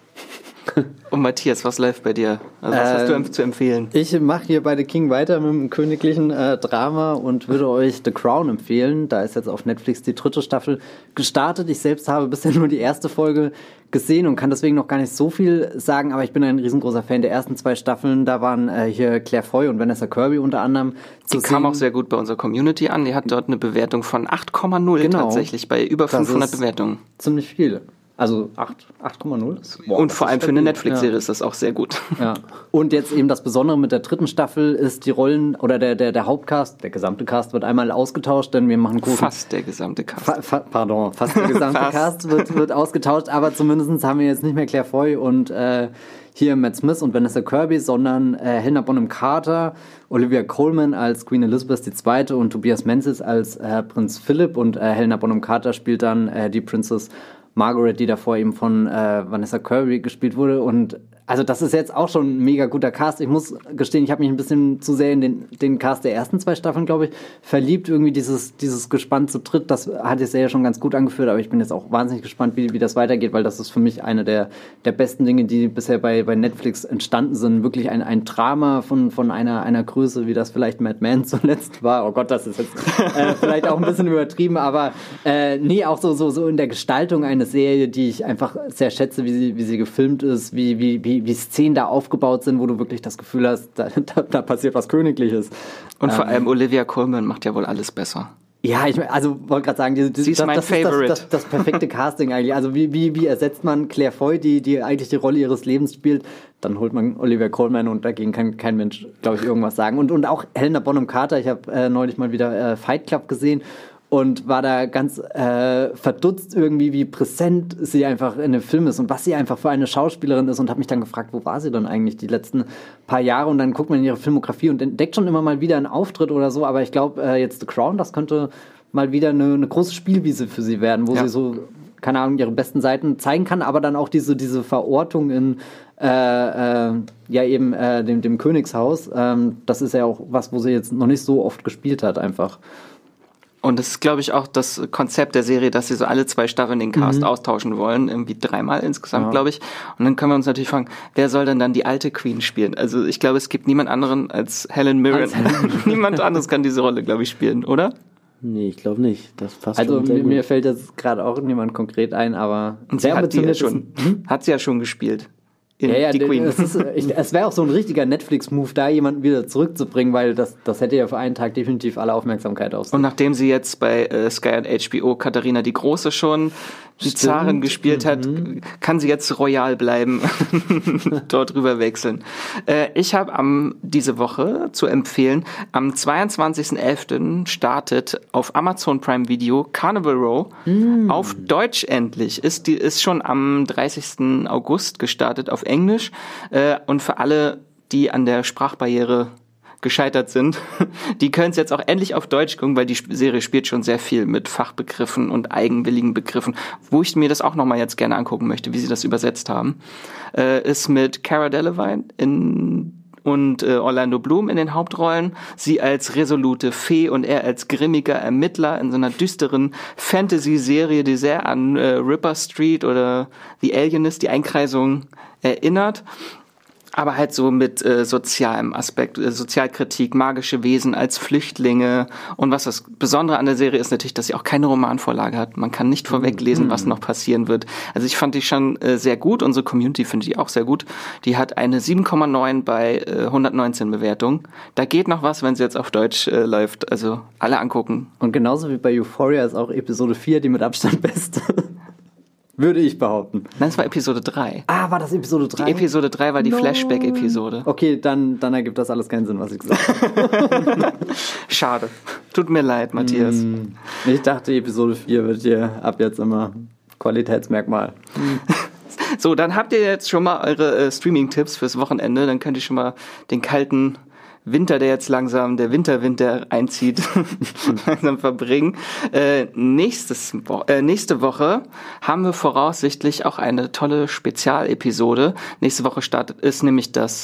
Und Matthias, was läuft bei dir? Also was äh, hast du zu empfehlen? Ich mache hier bei The King weiter mit dem königlichen äh, Drama und würde euch The Crown empfehlen. Da ist jetzt auf Netflix die dritte Staffel gestartet. Ich selbst habe bisher nur die erste Folge gesehen und kann deswegen noch gar nicht so viel sagen, aber ich bin ein riesengroßer Fan der ersten zwei Staffeln. Da waren äh, hier Claire Foy und Vanessa Kirby unter anderem zu Die sehen. kam auch sehr gut bei unserer Community an. Die hat dort eine Bewertung von acht Komma null genau. tatsächlich, bei über fünfhundert Bewertungen. Ziemlich viel. Also acht Komma null. Und vor allem für eine Netflix-Serie ja. ist das auch sehr gut. Ja. Und jetzt eben das Besondere mit der dritten Staffel ist die Rollen oder der, der, der Hauptcast, der gesamte Cast wird einmal ausgetauscht, denn wir machen großen... Fast der gesamte Cast. Fa- fa- pardon, fast der gesamte fast. Cast wird, wird ausgetauscht, aber zumindest haben wir jetzt nicht mehr Claire Foy und äh, hier Matt Smith und Vanessa Kirby, sondern äh, Helena Bonham Carter, Olivia Colman als Queen Elizabeth die Zweite und Tobias Menzies als äh, Prinz Philipp und äh, Helena Bonham Carter spielt dann äh, die Princess Margaret, die davor eben von äh, Vanessa Kirby gespielt wurde. Und also das ist jetzt auch schon ein mega guter Cast. Ich muss gestehen, ich habe mich ein bisschen zu sehr in den, den Cast der ersten zwei Staffeln, glaube ich, verliebt. Irgendwie dieses, dieses Gespann zu dritt, das hat die Serie schon ganz gut angeführt. Aber ich bin jetzt auch wahnsinnig gespannt, wie, wie das weitergeht, weil das ist für mich eine der, der besten Dinge, die bisher bei, bei Netflix entstanden sind. Wirklich ein, ein Drama von, von einer, einer Größe, wie das vielleicht Mad Men zuletzt war. Oh Gott, das ist jetzt äh, vielleicht auch ein bisschen übertrieben, aber äh, nee, auch so, so, so in der Gestaltung eines Serie, die ich einfach sehr schätze, wie sie, wie sie gefilmt ist, wie, wie, wie, wie Szenen da aufgebaut sind, wo du wirklich das Gefühl hast, da, da, da passiert was Königliches. Und vor ähm, allem Olivia Colman macht ja wohl alles besser. Ja, ich also wollte gerade sagen, die, die, sie ist das, mein das Favorite. ist das, das, das perfekte Casting eigentlich. Also wie, wie, wie ersetzt man Claire Foy, die, die eigentlich die Rolle ihres Lebens spielt, dann holt man Olivia Colman und dagegen kann kein Mensch, glaube ich, irgendwas sagen. Und, und auch Helena Bonham Carter, ich habe äh, neulich mal wieder äh, Fight Club gesehen und war da ganz äh, verdutzt irgendwie, wie präsent sie einfach in dem Film ist und was sie einfach für eine Schauspielerin ist und habe mich dann gefragt, wo war sie dann eigentlich die letzten paar Jahre und dann guckt man in ihre Filmografie und entdeckt schon immer mal wieder einen Auftritt oder so, aber ich glaube, äh, jetzt The Crown, das könnte mal wieder eine, eine große Spielwiese für sie werden, wo ja. sie so, keine Ahnung, ihre besten Seiten zeigen kann, aber dann auch diese, diese Verortung in äh, äh, ja eben äh, dem, dem Königshaus, ähm, das ist ja auch was, wo sie jetzt noch nicht so oft gespielt hat einfach. Und das ist, glaube ich, auch das Konzept der Serie, dass sie so alle zwei Staffeln den Cast mhm. austauschen wollen. Irgendwie dreimal insgesamt, ja. glaube ich. Und dann können wir uns natürlich fragen, wer soll denn dann die alte Queen spielen? Also ich glaube, es gibt niemand anderen als Helen Mirren. Als Helen. Niemand anderes kann diese Rolle, glaube ich, spielen, oder? Nee, ich glaube nicht. Das passt also schon sehr mir, gut. mir fällt jetzt gerade auch niemand konkret ein, aber... Und sie hat, die ja schon, hm? hat sie ja schon gespielt. In ja, ja, die Queen. Es, ist, ich, es wäre auch so ein richtiger Netflix-Move, da jemanden wieder zurückzubringen, weil das, das hätte ja für einen Tag definitiv alle Aufmerksamkeit auf sich. Und nachdem sie jetzt bei äh, Sky und H B O Katharina die Große schon die Stimmt. Zarin gespielt hat, mhm. kann sie jetzt royal bleiben, dort rüber wechseln. Äh, ich habe am diese Woche zu empfehlen, am zweiundzwanzigsten elften startet auf Amazon Prime Video Carnival Row, mhm. auf Deutsch endlich. Ist, die, ist schon am dreißigsten August gestartet auf Englisch äh, und für alle, die an der Sprachbarriere gescheitert sind, die können es jetzt auch endlich auf Deutsch gucken, weil die Serie spielt schon sehr viel mit Fachbegriffen und eigenwilligen Begriffen, wo ich mir das auch nochmal jetzt gerne angucken möchte, wie sie das übersetzt haben. Äh, ist mit Cara Delevingne in und äh, Orlando Bloom in den Hauptrollen. Sie als resolute Fee und er als grimmiger Ermittler in so einer düsteren Fantasy-Serie, die sehr an äh, Ripper Street oder The Alienist, die Einkreisung, erinnert. Aber halt so mit äh, sozialem Aspekt, äh, Sozialkritik, magische Wesen als Flüchtlinge. Und was das Besondere an der Serie ist natürlich, dass sie auch keine Romanvorlage hat. Man kann nicht vorweglesen, mhm. was noch passieren wird. Also ich fand die schon äh, sehr gut. Unsere Community finde ich auch sehr gut. Die hat eine sieben Komma neun bei äh, hundertneunzehn Bewertungen. Da geht noch was, wenn sie jetzt auf Deutsch äh, läuft. Also alle angucken. Und genauso wie bei Euphoria ist auch Episode vier die mit Abstand beste. Würde ich behaupten. Nein, es war Episode drei. Ah, war das Episode drei? Die Episode drei war die no. Flashback-Episode. Okay, dann, dann ergibt das alles keinen Sinn, was ich gesagt habe. Schade. Tut mir leid, Matthias. Mm, ich dachte, Episode vier wird hier ab jetzt immer Qualitätsmerkmal. So, dann habt ihr jetzt schon mal eure äh, Streaming-Tipps fürs Wochenende. Dann könnt ihr schon mal den kalten Winter, der jetzt langsam, der Winterwinter einzieht, langsam verbringen. Äh, nächstes Wo- äh, nächste Woche haben wir voraussichtlich auch eine tolle Spezialepisode. Nächste Woche startet ist nämlich das äh,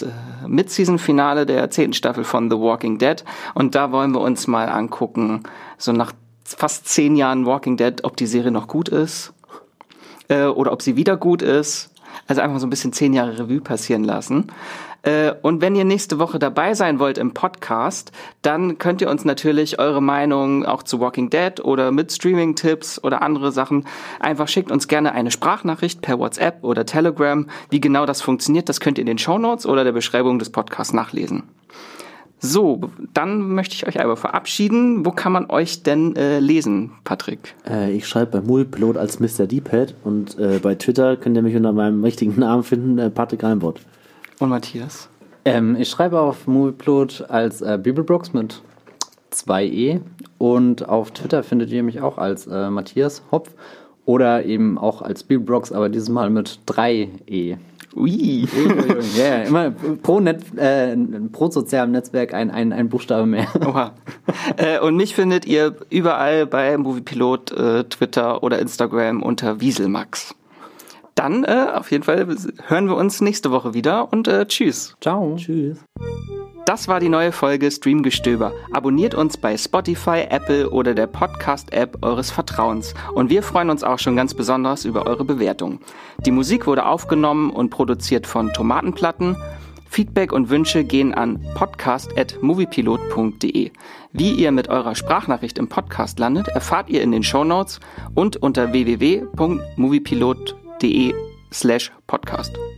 Mid-Season-Finale der zehnten Staffel von The Walking Dead. Und da wollen wir uns mal angucken, so nach fast zehn Jahren Walking Dead, ob die Serie noch gut ist äh, oder ob sie wieder gut ist. Also einfach so ein bisschen zehn Jahre Revue passieren lassen. Äh, und wenn ihr nächste Woche dabei sein wollt im Podcast, dann könnt ihr uns natürlich eure Meinung auch zu Walking Dead oder mit Streaming-Tipps oder andere Sachen, einfach schickt uns gerne eine Sprachnachricht per WhatsApp oder Telegram. Wie genau das funktioniert, das könnt ihr in den Shownotes oder der Beschreibung des Podcasts nachlesen. So, dann möchte ich euch aber verabschieden. Wo kann man euch denn äh, lesen, Patrick? Äh, ich schreibe bei Moviepilot als Mister D-Pad und äh, bei Twitter könnt ihr mich unter meinem richtigen Namen finden, äh, Patrick Reinbott. Und Matthias? Ähm, ich schreibe auf Movieplot als äh, Bibelbrox mit zwei E und auf Twitter findet ihr mich auch als äh, Matthias Hopf oder eben auch als Bibelbrox, aber dieses Mal mit drei E. Ui. Ja, yeah, immer pro, Net, äh, pro sozialem Netzwerk ein, ein, ein Buchstabe mehr. Oha. Äh, und mich findet ihr überall bei Moviepilot, äh, Twitter oder Instagram unter Wieselmax. Dann äh, auf jeden Fall hören wir uns nächste Woche wieder und äh, tschüss. Ciao. Tschüss. Das war die neue Folge Streamgestöber. Abonniert uns bei Spotify, Apple oder der Podcast-App eures Vertrauens. Und wir freuen uns auch schon ganz besonders über eure Bewertung. Die Musik wurde aufgenommen und produziert von Tomatenplatten. Feedback und Wünsche gehen an podcast at moviepilot punkt de. Wie ihr mit eurer Sprachnachricht im Podcast landet, erfahrt ihr in den Shownotes und unter w w w punkt moviepilot punkt de slash podcast.